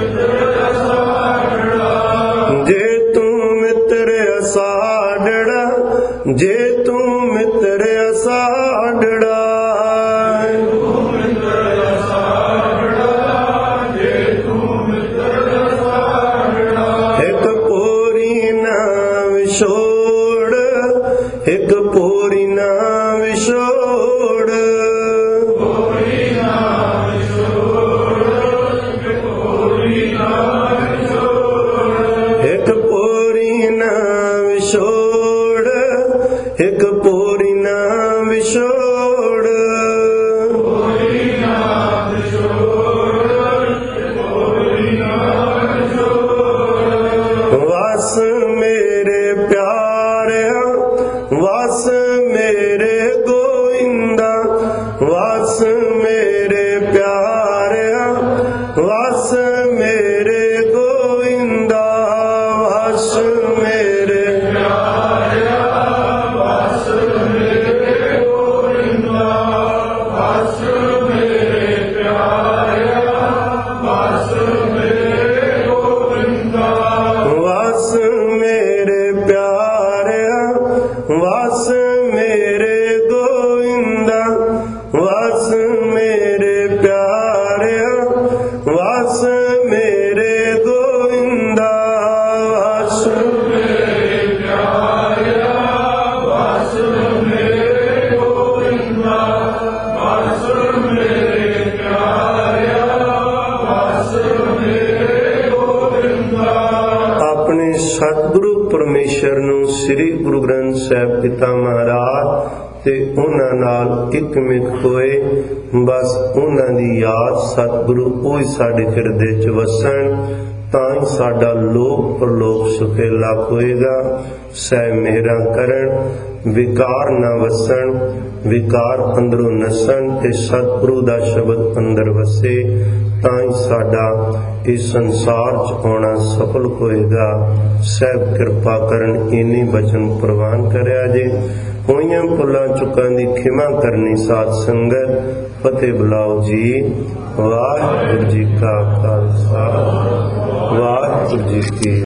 ਵਸ ਮੇਰੇ ਗੋਇੰਦਾ ਵਸ ਮੇਰੇ ਪਿਆਰਿਆ ਵਸ ਮੇਰੇ ਗੋਇੰਦਾ ਵਸ ਮੇਰੇ ਪਿਆਰਿਆ ਵਸ ਮੇਰੇ ਗੋਇੰਦਾ ਵਸ ਮੇਰੇ ਪਿਆਰਿਆ ਵਸ ਮੇਰੇ ਗੋਇੰਦਾ ਵਸ ਮੇਰੇ ਪਿਆਰਿਆ ਵਸ ਮੇਰੇ ਗੋਇੰਦਾ ਵਸ ਮੇਰੇ ਪਿਆਰਿਆ ਵਸ ਮੇਰੇ ਗੋਇੰਦਾ ਵਸ ਮੇਰੇ ਪਿਆਰਿਆ ਵਸ ਮੇਰੇ ਗੋਇੰਦਾ। ਆਪਣੇ ਸਤਿਗੁਰੂ ਪਰਮੇਸ਼ਰ ਨੂੰ ਸ੍ਰੀ ਗੁਰੂ ਗ੍ਰੰਥ ਸਾਹਿਬ ਪਿਤਾ ਮਹਾਰਾਜ ਤੇ ਉਹਨਾਂ ਨਾਲ ਇੱਕ ਮਿੱਕ ਹੋਏ। ਬਸ ਉਹਨਾਂ ਦੀ ਯਾਦ ਸਤਿਗੁਰੂ ਉਹ ਹੀ ਸਾਡੇ ਹਿਰਦੇ 'ਚ ਵਸਣ, ਤਾਂ ਹੀ ਸਾਡਾ ਲੋਕ ਪਰਲੋਕ ਸੁਖੇਲਾ ਹੋਏਗਾ। ਸਹਿ ਮੇਰਾ ਕਰਨ ਵਿਕਾਰ ਨਾ ਵਸਣ, ਵਿਕਾਰ ਅੰਦਰੋਂ ਨਸਣ ਤੇ ਸਤਿਗੁਰੂ ਦਾ ਸ਼ਬਦ ਅੰਦਰ ਵਸੇ, ਤਾਂ ਹੀ ਸਾਡਾ ਇਸ ਸੰਸਾਰ 'ਚ ਆਉਣਾ ਸਫਲ ਹੋਏਗਾ। ਸਹਿਬ ਕਿਰਪਾ ਕਰਨ ਇੰਨੀ ਬਚਨ ਪ੍ਰਵਾਨ ਕਰਿਆ ਜੇ। ਹੋਈਆਂ ਭੁੱਲਾਂ ਚੁੱਕਾਂ ਦੀ ਖਿਮਾ ਕਰਨੀ ਸਾਧ ਸੰਗਤ। ਫਤਿਹ ਬੁਲਾਓ ਜੀ। ਵਾਹਿਗੁਰੂ ਜੀ ਕਾ ਖਾਲਸਾ ਵਾਹਿਗੁਰੂ ਜੀ ਕੀ